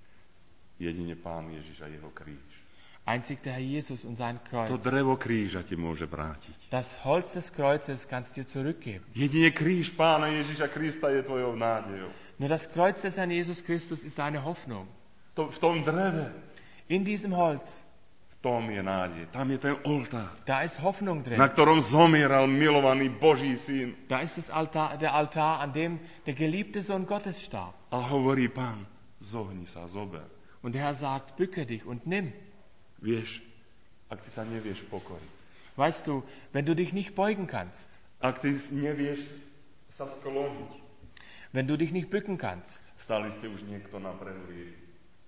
Jedine Pán Ježiš a jeho kríž. einzig der Herr Jesus und sein Kreuz. To drevo kríža ti môže vrátiť. Das Holz des Kreuzes kannst dir zurückgeben. Jedine kríž Pána Ježiša Krista je tvojou nádejou. Nur das Kreuz des Herrn Jesus Christus ist deine Hoffnung. V tom dreve, In diesem Holz, v tom je nádej. Tam je ten oltár, da ist Hoffnung drin. na ktorom zomieral milovaný Boží syn. Da ist der Altar, an dem der geliebte Sohn Gottes starb. A hovorí Pán, zohni sa, zober. Und der Herr sagt, bücke dich und nimm. Vieš, ak ty sa nevieš pokoriť, Weißt du, wenn du dich nicht beugen kannst, ak ty nevieš sa skloniť, wenn du dich nicht bücken kannst, stali ste už niekto na brehu rieky.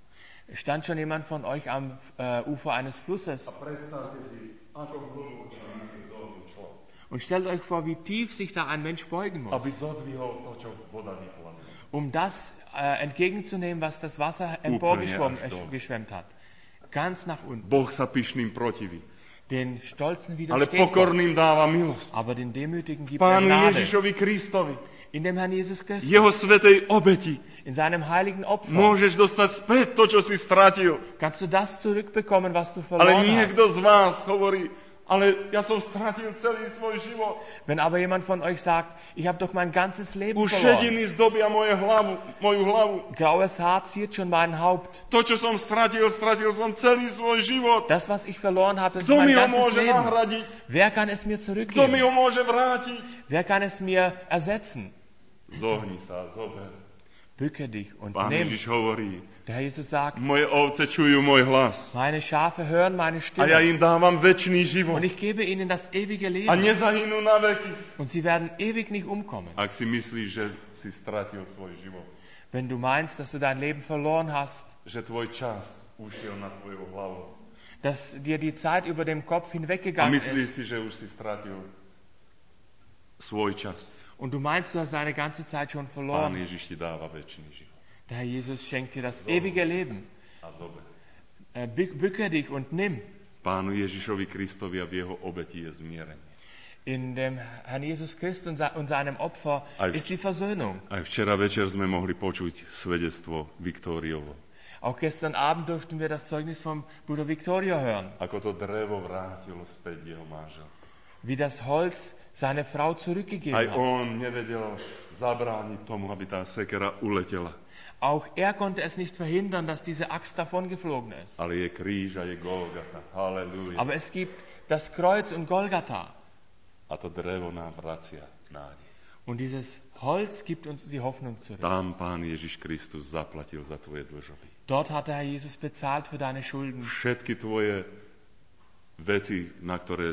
stand schon jemand von euch am Ufer eines Flusses A predstavte si, ako hlboko sa musí zohnúť človek, und stellt euch vor, wie tief sich da ein Mensch beugen muss, aby zodvihol to, čo voda vyplavila. um das entgegenzunehmen, was das Wasser emporgeschwemmt hat. Ganz nach unten. Boh sa pyšným protiví, Den Stolzen ale widersteht Gott, pokorným dáva milosť. aber den Demütigen gibt er Pánu Gnade. Ježišovi Kristovi, In dem Herrn Jesus Christus, jeho svätej obeti, in seinem heiligen Opfer, môžeš dostať späť to, čo si stratil. kannst du das zurückbekommen, was du Ale verloren hast. niekto z vás hovorí, ale ja som stratil celý svoj život. Wenn aber jemand von euch sagt, ich habe doch mein ganzes Leben Už verloren. šediny zdobia moju hlavu. Graues Haar ziert schon mein Haupt. To, čo som stratil som celý svoj život. Das, was ich verloren habe, das ist Kto mi mein ho ganzes môže Leben. nahradiť? Wer kann es mir Kto mi zurückgeben? ho môže vrátiť? Wer kann es mir ersetzen? Zohni sa, zober. Bücke dich und Pán nimm. Ježiš hovorí, Der Herr Jesus sagt, moje ovce čujú môj hlas. meine Schafe hören meine A ja Stimme im dávam večný život. und ich gebe ihnen das ewige A Leben nezahynú na veky. und sie werden ewig nicht umkommen. Ak si myslíš, že si stratil svoj život, Wenn du meinst, dass du dein Leben verloren hast, že tvoj čas ušiel na tvojou hlavou dass dir die Zeit über dem Kopf a hinweggegangen myslíš ist si, že už si stratil svoj čas, und du meinst, du hast deine ganze Zeit schon Pán verloren, Ježiš ti dáva večný život. der Herr Jesus schenkt dir das ewige Leben. A zober. Bücke dich und nimm. Pánu Ježišovi Kristovi a v jeho obeti je zmierenie. In dem Herrn Jesus Christus und seinem Opfer ist die Versöhnung. Aj včera večer sme mohli počuť svedectvo Viktoriovo. Auch gestern Abend durften wir das Zeugnis vom Bruder Victorio hören, Ako to drevo vrátilo späť jeho manžel. wie das Holz seine Frau Aj zurückgegeben hat. on nevedel zabrániť tomu, aby tá sekera uletela. Auch er konnte es nicht verhindern, dass diese Axt davongeflogen ist. Ale je kríž a je Golgata. Halelúja. Aber es gibt das Kreuz und Golgatha. A to drevo nám vracia nádej. Und dieses Holz gibt uns die Hoffnung zurück. Tam Pán Ježiš Kristus zaplatil za tvoje dlžoby. Dort hat der Herr Jesus bezahlt für deine Schulden. Všetky tvoje veci, na ktoré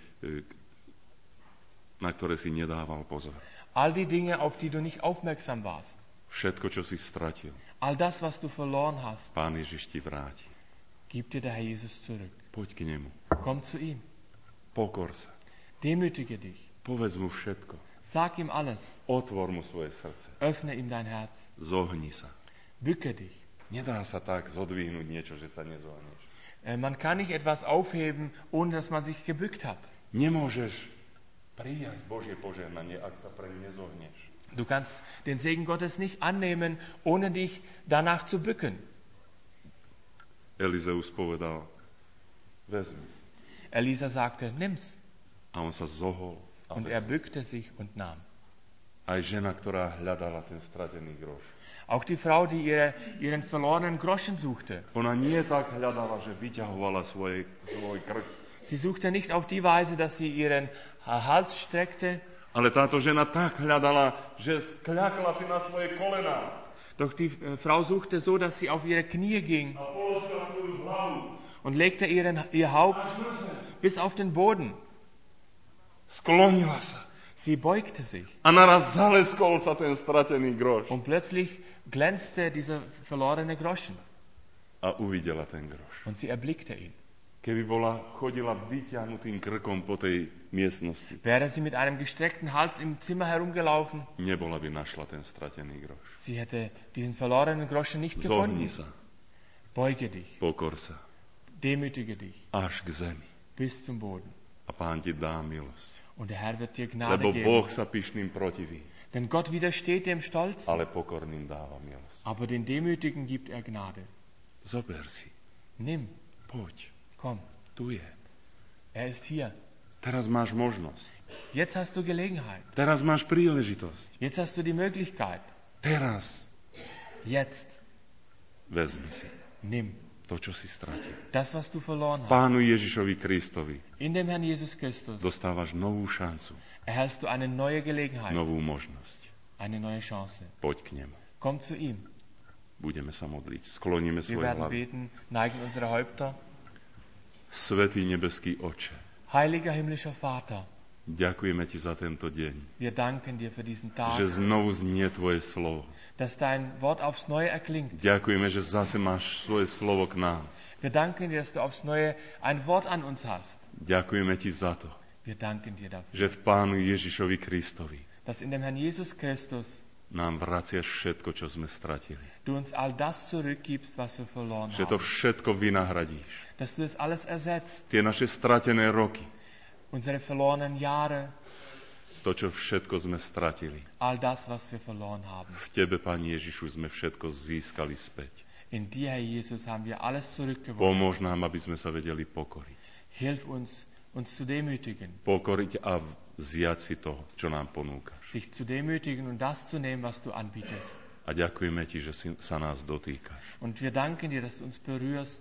si nedával pozor. All die Dinge, auf die du nicht aufmerksam warst. Všetko, čo si stratil, All das, was du verloren hast, Pán Ježiš ti vráti. gibt dir der Herr Jesus zurück. Poď k nemu. Komm zu ihm. Pokor sa. Demütige dich. Povedz mu všetko. Sag ihm alles. Otvor mu svoje srdce. Öffne ihm dein Herz. Zohni sa. Bücke dich. Nedá sa tak zodvihnúť niečo, že sa nezohneš. Man kann nicht etwas aufheben, ohne dass man sich gebückt hat. Nemôžeš prijať Božie požehnanie, ak sa pre ňu nezohneš. Du kannst den Segen Gottes nicht annehmen, ohne dich danach zu bücken. Elizeus povedal, vezmi. Elisa sagte, nimm's. A on sa zohol. Und er bückte sich und nahm. Aj žena, ktorá hľadala ten stratený groš. Auch die Frau, die ihren verlorenen Groschen suchte. Ona nie tak hľadala, že vyťahovala svoj krk. Sie suchte nicht auf die Weise, dass sie ihren Hals streckte. Ale táto žena tak hľadala, že skľakla si na svoje kolená. Doch die Frau suchte so, dass sie auf ihre Knie ging A položila svoju hlavu. und legte ihr Haupt bis auf den Boden. Sklonila sa. Sie beugte sich. A naraz zaleskol sa ten stratený groš. Und plötzlich glänzte dieser verlorene Groschen. A uvidela ten groš. Und sie erblickte ihn. Keby chodila vyťahnutým krkom po tej miestnosti, Wäre sie mit einem gestreckten Hals im Zimmer herumgelaufen, nebola by našla ten stratený groš. sie hätte diesen verlorenen Groschen nicht Zohni gefunden. sa, Beuge dich, pokor sa, demütige dich až k zemi. bis zum Boden. A Pán ti dá milosť. Und der Herr wird dir Gnade Lebo geben. Boh sa pyšným protiví, Denn Gott widersteht dem Stolzen, ale pokorným dáva milosť. aber den Demütigen gibt er Gnade. Zober si, Nimm, poď, komm, tu je. er ist hier. Teraz máš možnosť. Jetzt hast du Gelegenheit. Teraz máš príležitosť. Jetzt hast du die Möglichkeit. Teraz Jetzt vezmi si nimm to, čo si stratil. das, was du verloren hast. Pánu Ježišovi Kristovi In dem Herrn Jesus Christus dostávaš novú šancu, erhältst du eine neue Gelegenheit, novú možnosť. eine neue Chance. Poď k nemu. Komm zu ihm. Budeme sa modliť. Skloníme Wir svoje werden hlavy. beten, neigen unsere Häupter. Svätý nebeský Oče, Heiliger himmlischer Vater, ďakujeme ti za tento deň, wir danken dir für diesen Tag, že znovu znie tvoje slovo. dass dein Wort aufs Neue erklingt. Ďakujeme, že zase máš svoje slovo k nám. Wir danken dir, dass du aufs Neue ein Wort an uns hast. Ďakujeme ti za to, Wir danken dir dafür, že v Pánu Ježišovi Kristovi dass in dem Herrn Jesus Christus nám vraciaš všetko, čo sme stratili. du uns all das zurückgibst, was wir verloren Že to haben. všetko vynahradíš. Dass du das alles ersetzt. Tie naše stratené roky, Unsere verlorenen Jahre, to, čo všetko sme stratili. all das, was wir verloren haben. V Tebe, Pani Ježišu, sme všetko získali späť. In dir, Herr Jesus, haben wir alles zurückgewonnen. Pomôž nám, aby sme sa vedeli pokoriť. Hilf uns, uns zu demütigen. Pokoriť a vziať si to, čo nám ponúkaš. Sich zu demütigen und das zu nehmen, was du anbietest. A ďakujeme ti, že si sa nás dotýkaš. Und wir danken dir, dass du uns berührst.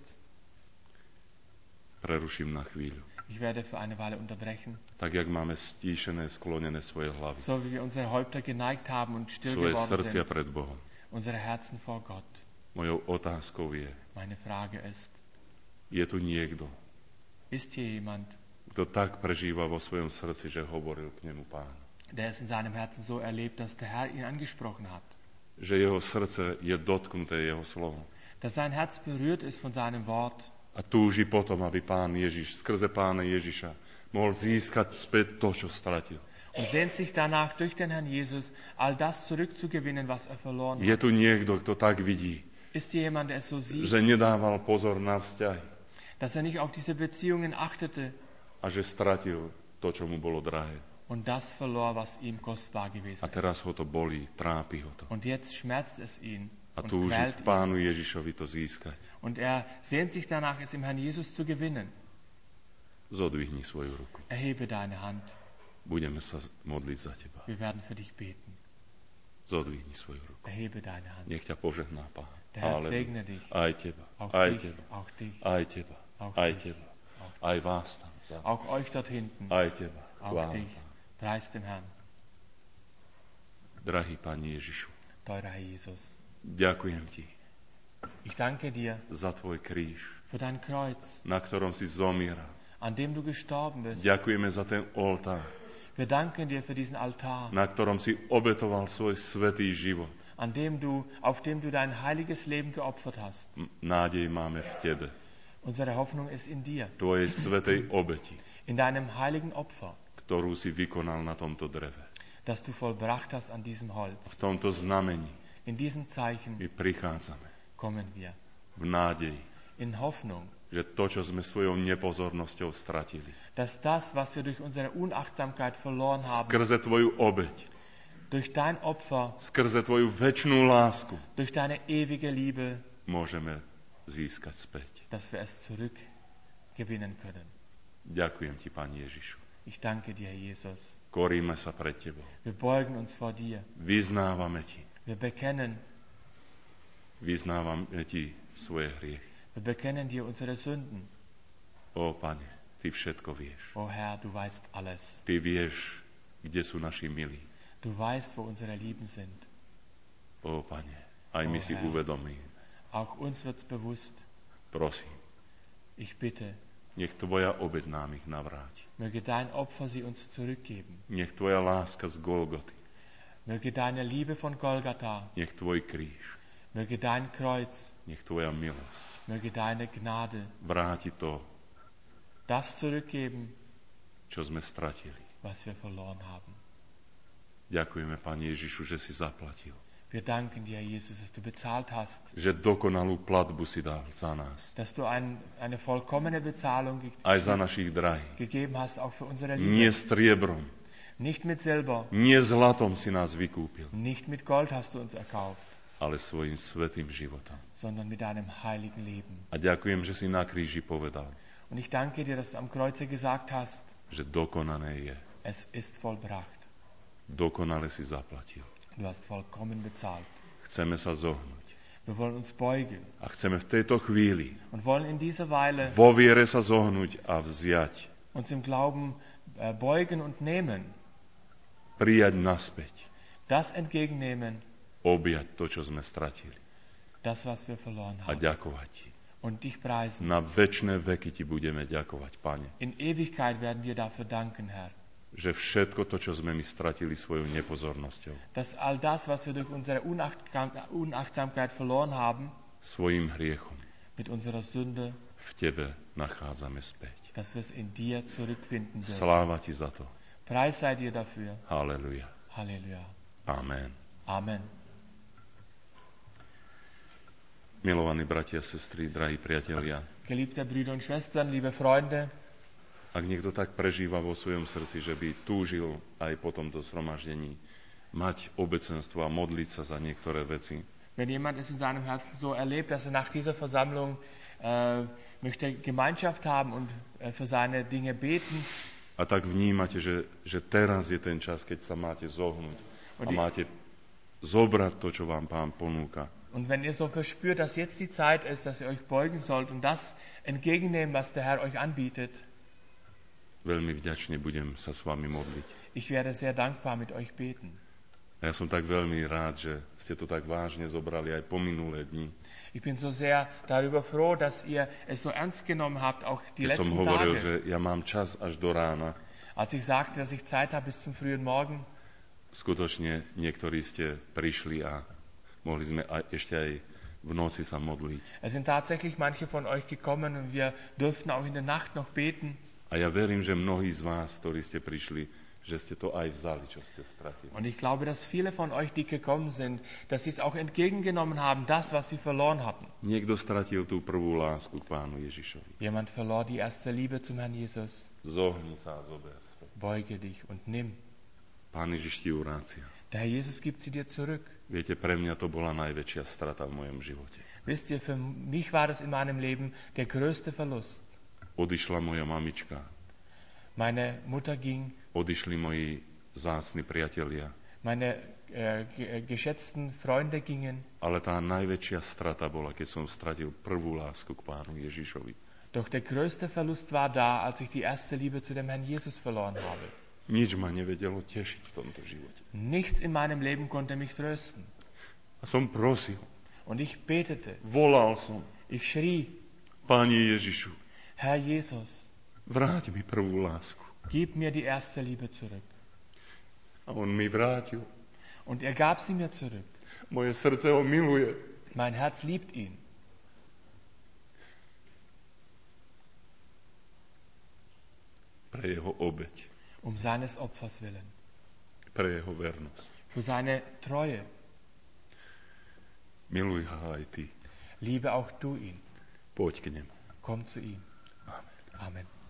Preruším na chvíľu. Ich werde für eine Weile unterbrechen. Tak, jak máme stíšené, sklonené svoje hlavy, So wie wir unsere Häupter geneigt haben und still svoje geworden srdcia sind. pred Bohom. Unsere Herzen vor Gott. Mojou otázkou je, Meine Frage ist, je tu niekto, ist hier jemand, kto tak prežíva vo svojom srdci, že hovoril k nemu Pán. der es in seinem Herzen so erlebt, dass der Herr ihn angesprochen hat? Že jeho srdce je dotknuté jeho slovom. Dass sein Herz berührt ist von seinem Wort A túži potom, aby Pán Ježiš, skrze Pána Ježiša, mohol získať späť to, čo stratil. und sehnt sich danach, durch den Herrn Jesus all das zurückzugewinnen, was er verloren Je hat. tu niekto, kto tak vidí, Ist hier jemand, der es so sieht, že nedával pozor na vzťahy dass er nicht auf diese Beziehungen achtete a že stratil to, čo mu bolo drahé. und das verlor, was ihm kostbar gewesen A ist. teraz ho to bolí, trápi ho to. Und jetzt schmerzt es ihn A und túži quält v ihn. Pánu Ježišovi to získať. Und er sehnt sich danach, es im Herrn Jesus zu gewinnen. Zodvihni svoju ruku. Erhebe deine Hand. Budeme sa modliť za teba. Wir werden für dich beten. Zodvihni svoju ruku. Erhebe deine Hand. Nech ťa požehná Pán. Der Herr Halleluja. segne dich. Aj teba, Auch aj dich, teba, auch dich, aj teba, auch aj dich, teba, aj vás tam. auch euch dort hinten, Aj teba. auch Chvála. dich. Preis dem Herrn. Drahý Pani Ježišu, Teurer Herr Jesus. ďakujem ti Ich danke dir za tvoj kríž, für dein Kreuz, na ktorom si zomieral. an dem du gestorben bist. Ďakujeme za ten oltár, Wir danken dir für diesen Altar, na ktorom si obetoval svoj svätý život. auf dem du dein heiliges Leben geopfert hast. Nádej máme v tebe, Unsere Hoffnung ist in dir, tvojej svätej obeti, in deinem heiligen Opfer, ktorú si vykonal na tomto dreve. das du vollbracht hast an diesem V Holz. tomto znamení In diesem Zeichen my prichádzame kommen wir, v nádeji, in Hoffnung, že to, čo sme svojou nepozornosťou stratili, dass das, was wir durch unsere Unachtsamkeit verloren haben, skrze tvoju obeť, durch dein Opfer, skrze tvoju večnú lásku, durch deine ewige Liebe, môžeme získať späť. dass wir es zurückgewinnen können. Ďakujem ti, Pane Ježišu. Ich danke dir, Herr Jesus. Koríme sa pred tebou. Wir beugen uns vor dir. Vyznávame ti. Wir bekennen svoje hriechy. Wir bekennen dir unsere Sünden. Ó, Pane, ty všetko vieš. O Herr, du weißt alles. Ty vieš, kde sú naši milí. Du weißt, wo unsere Lieben sind. Ó, Pane, aj my si Herr. uvedomíme. Auch uns wird's bewusst. Prosím, Ich bitte, nech tvoja obeť nám ich navráti. möge dein Opfer sie uns zurückgeben. Nech tvoja láska z Golgoty, Möge deine Liebe von Golgatha, nech tvoj kríž, möge dein Kreuz, nech tvoja milosť möge deine Gnade vráti to, das zurückgeben, čo sme stratili. was wir verloren haben. Ďakujeme, Pane Ježišu, že si zaplatil. Wir danken dir, Herr Jesus, dass du bezahlt hast, Že dokonalú platbu si dal za nás. dass du eine vollkommene Bezahlung Aj za našich drahých. gegeben hast, auch für unsere Nie Liebe. striebrom, Nicht mit Silber, nie zlatom si nás vykúpil, nicht mit Gold hast du uns erkauft, ale svojim svätým životom. sondern mit deinem heiligen Leben. A ďakujem, že si na kríži povedal, Und ich danke dir, dass du am Kreuze gesagt hast, že dokonané je. es ist vollbracht. Dokonale si zaplatil. Du hast vollkommen bezahlt. Chceme sa zohnúť. Wir wollen uns beugen A chceme v tejto chvíli und wollen in dieser Weile vo viere sa zohnúť a vziať, uns im Glauben beugen und nehmen, prijať naspäť, das entgegennehmen, objať to, čo sme stratili das, was wir verloren a haben, ďakovať ti. und dich preisen. Na večné veky ti budeme ďakovať, Pane, In Ewigkeit werden wir dafür danken, Herr, že všetko to, čo sme my stratili svojou nepozornosťou, dass all das, was wir durch unsere Unachtsamkeit verloren haben, svojim hriechom mit unserer Sünde, v tebe nachádzame späť. dass wir es in dir zurückfinden werden. Sláva ti za to. Preis sei dir dafür. Halleluja. Halleluja. Amen. Amen. Milovaní bratia, sestry, drahí priatelia, Geliebte Brüder und Schwestern, liebe Freunde, ak niekto tak prežíva vo svojom srdci, že by túžil aj po tomto zhromaždení mať obecenstvo a modliť sa za niektoré veci, wenn jemand es in seinem Herzen so erlebt, dass er nach dieser Versammlung möchte Gemeinschaft haben und für seine Dinge beten, a tak vnímate, že teraz je ten čas, keď sa máte zohnúť a máte zobrať to, čo vám Pán ponúka. und wenn ihr so verspürt, dass jetzt die Zeit ist, dass ihr euch beugen sollt und das entgegennehmen, was der Herr euch anbietet, Veľmi vďačne budem sa s vami modliť. ich werde sehr dankbar mit euch beten. A ja som tak veľmi rád, že ste to tak vážne zobrali aj po minulé dni. Ich bin so sehr darüber froh, dass ihr es so ernst genommen habt, auch die Keď som letzten hovoril, Tage. že ja mám čas až do rána, Als ich sagte, dass ich Zeit habe bis zum frühen Morgen, skutočne niektorí ste prišli a mohli sme ešte aj v noci sa modliť. es sind tatsächlich manche von euch gekommen und wir dürften auch in der Nacht noch beten. A ja verím, že mnohí z vás, ktorí ste prišli, že ste to aj vzali, čo ste stratili. Und ich glaube, dass viele von euch, die gekommen sind, dass sie es auch entgegengenommen haben, das, was sie verloren hatten. Niekto stratil tú prvú lásku k Pánu Ježišovi. Jemand verlor die erste Liebe zum Herrn Jesus. Zohni sa a zober späť. Beuge dich und nimm. Pán Ježiš ti vrácia. Der Herr Jesus gibt sie dir zurück. Viete, pre mňa to bola najväčšia strata v mojom živote. Wisst ihr, für mich war das in meinem Leben der größte Verlust. Odišla moja mamička, Meine Mutter ging, odišli moji vzácni priatelia, meine geschätzten Freunde gingen. ale tá najväčšia strata bola, keď som stratil prvú lásku k Pánu Ježišovi. Doch der größte Verlust war da, als ich die erste Liebe zu dem Herrn Jesus verloren habe. Nič ma nevedelo tešiť v tomto živote. Nichts in meinem Leben konnte mich trösten. A som prosil, Und ich betete, volal som, ich schrie, Páne Ježišu, Herr Jesus, vráť mi prvú lásku. gib mir die erste Liebe zurück. A on mi vrátil. Und er gab sie mir zurück. Moje srdce ho miluje. Mein Herz liebt ihn. Pre jeho obeť, Um seines Opfers willen. pre jeho vernosť. Für seine Treue. Miluj ho aj ty. Liebe auch du ihn. Poď k nemu. Komm zu ihm. Amen. Amen.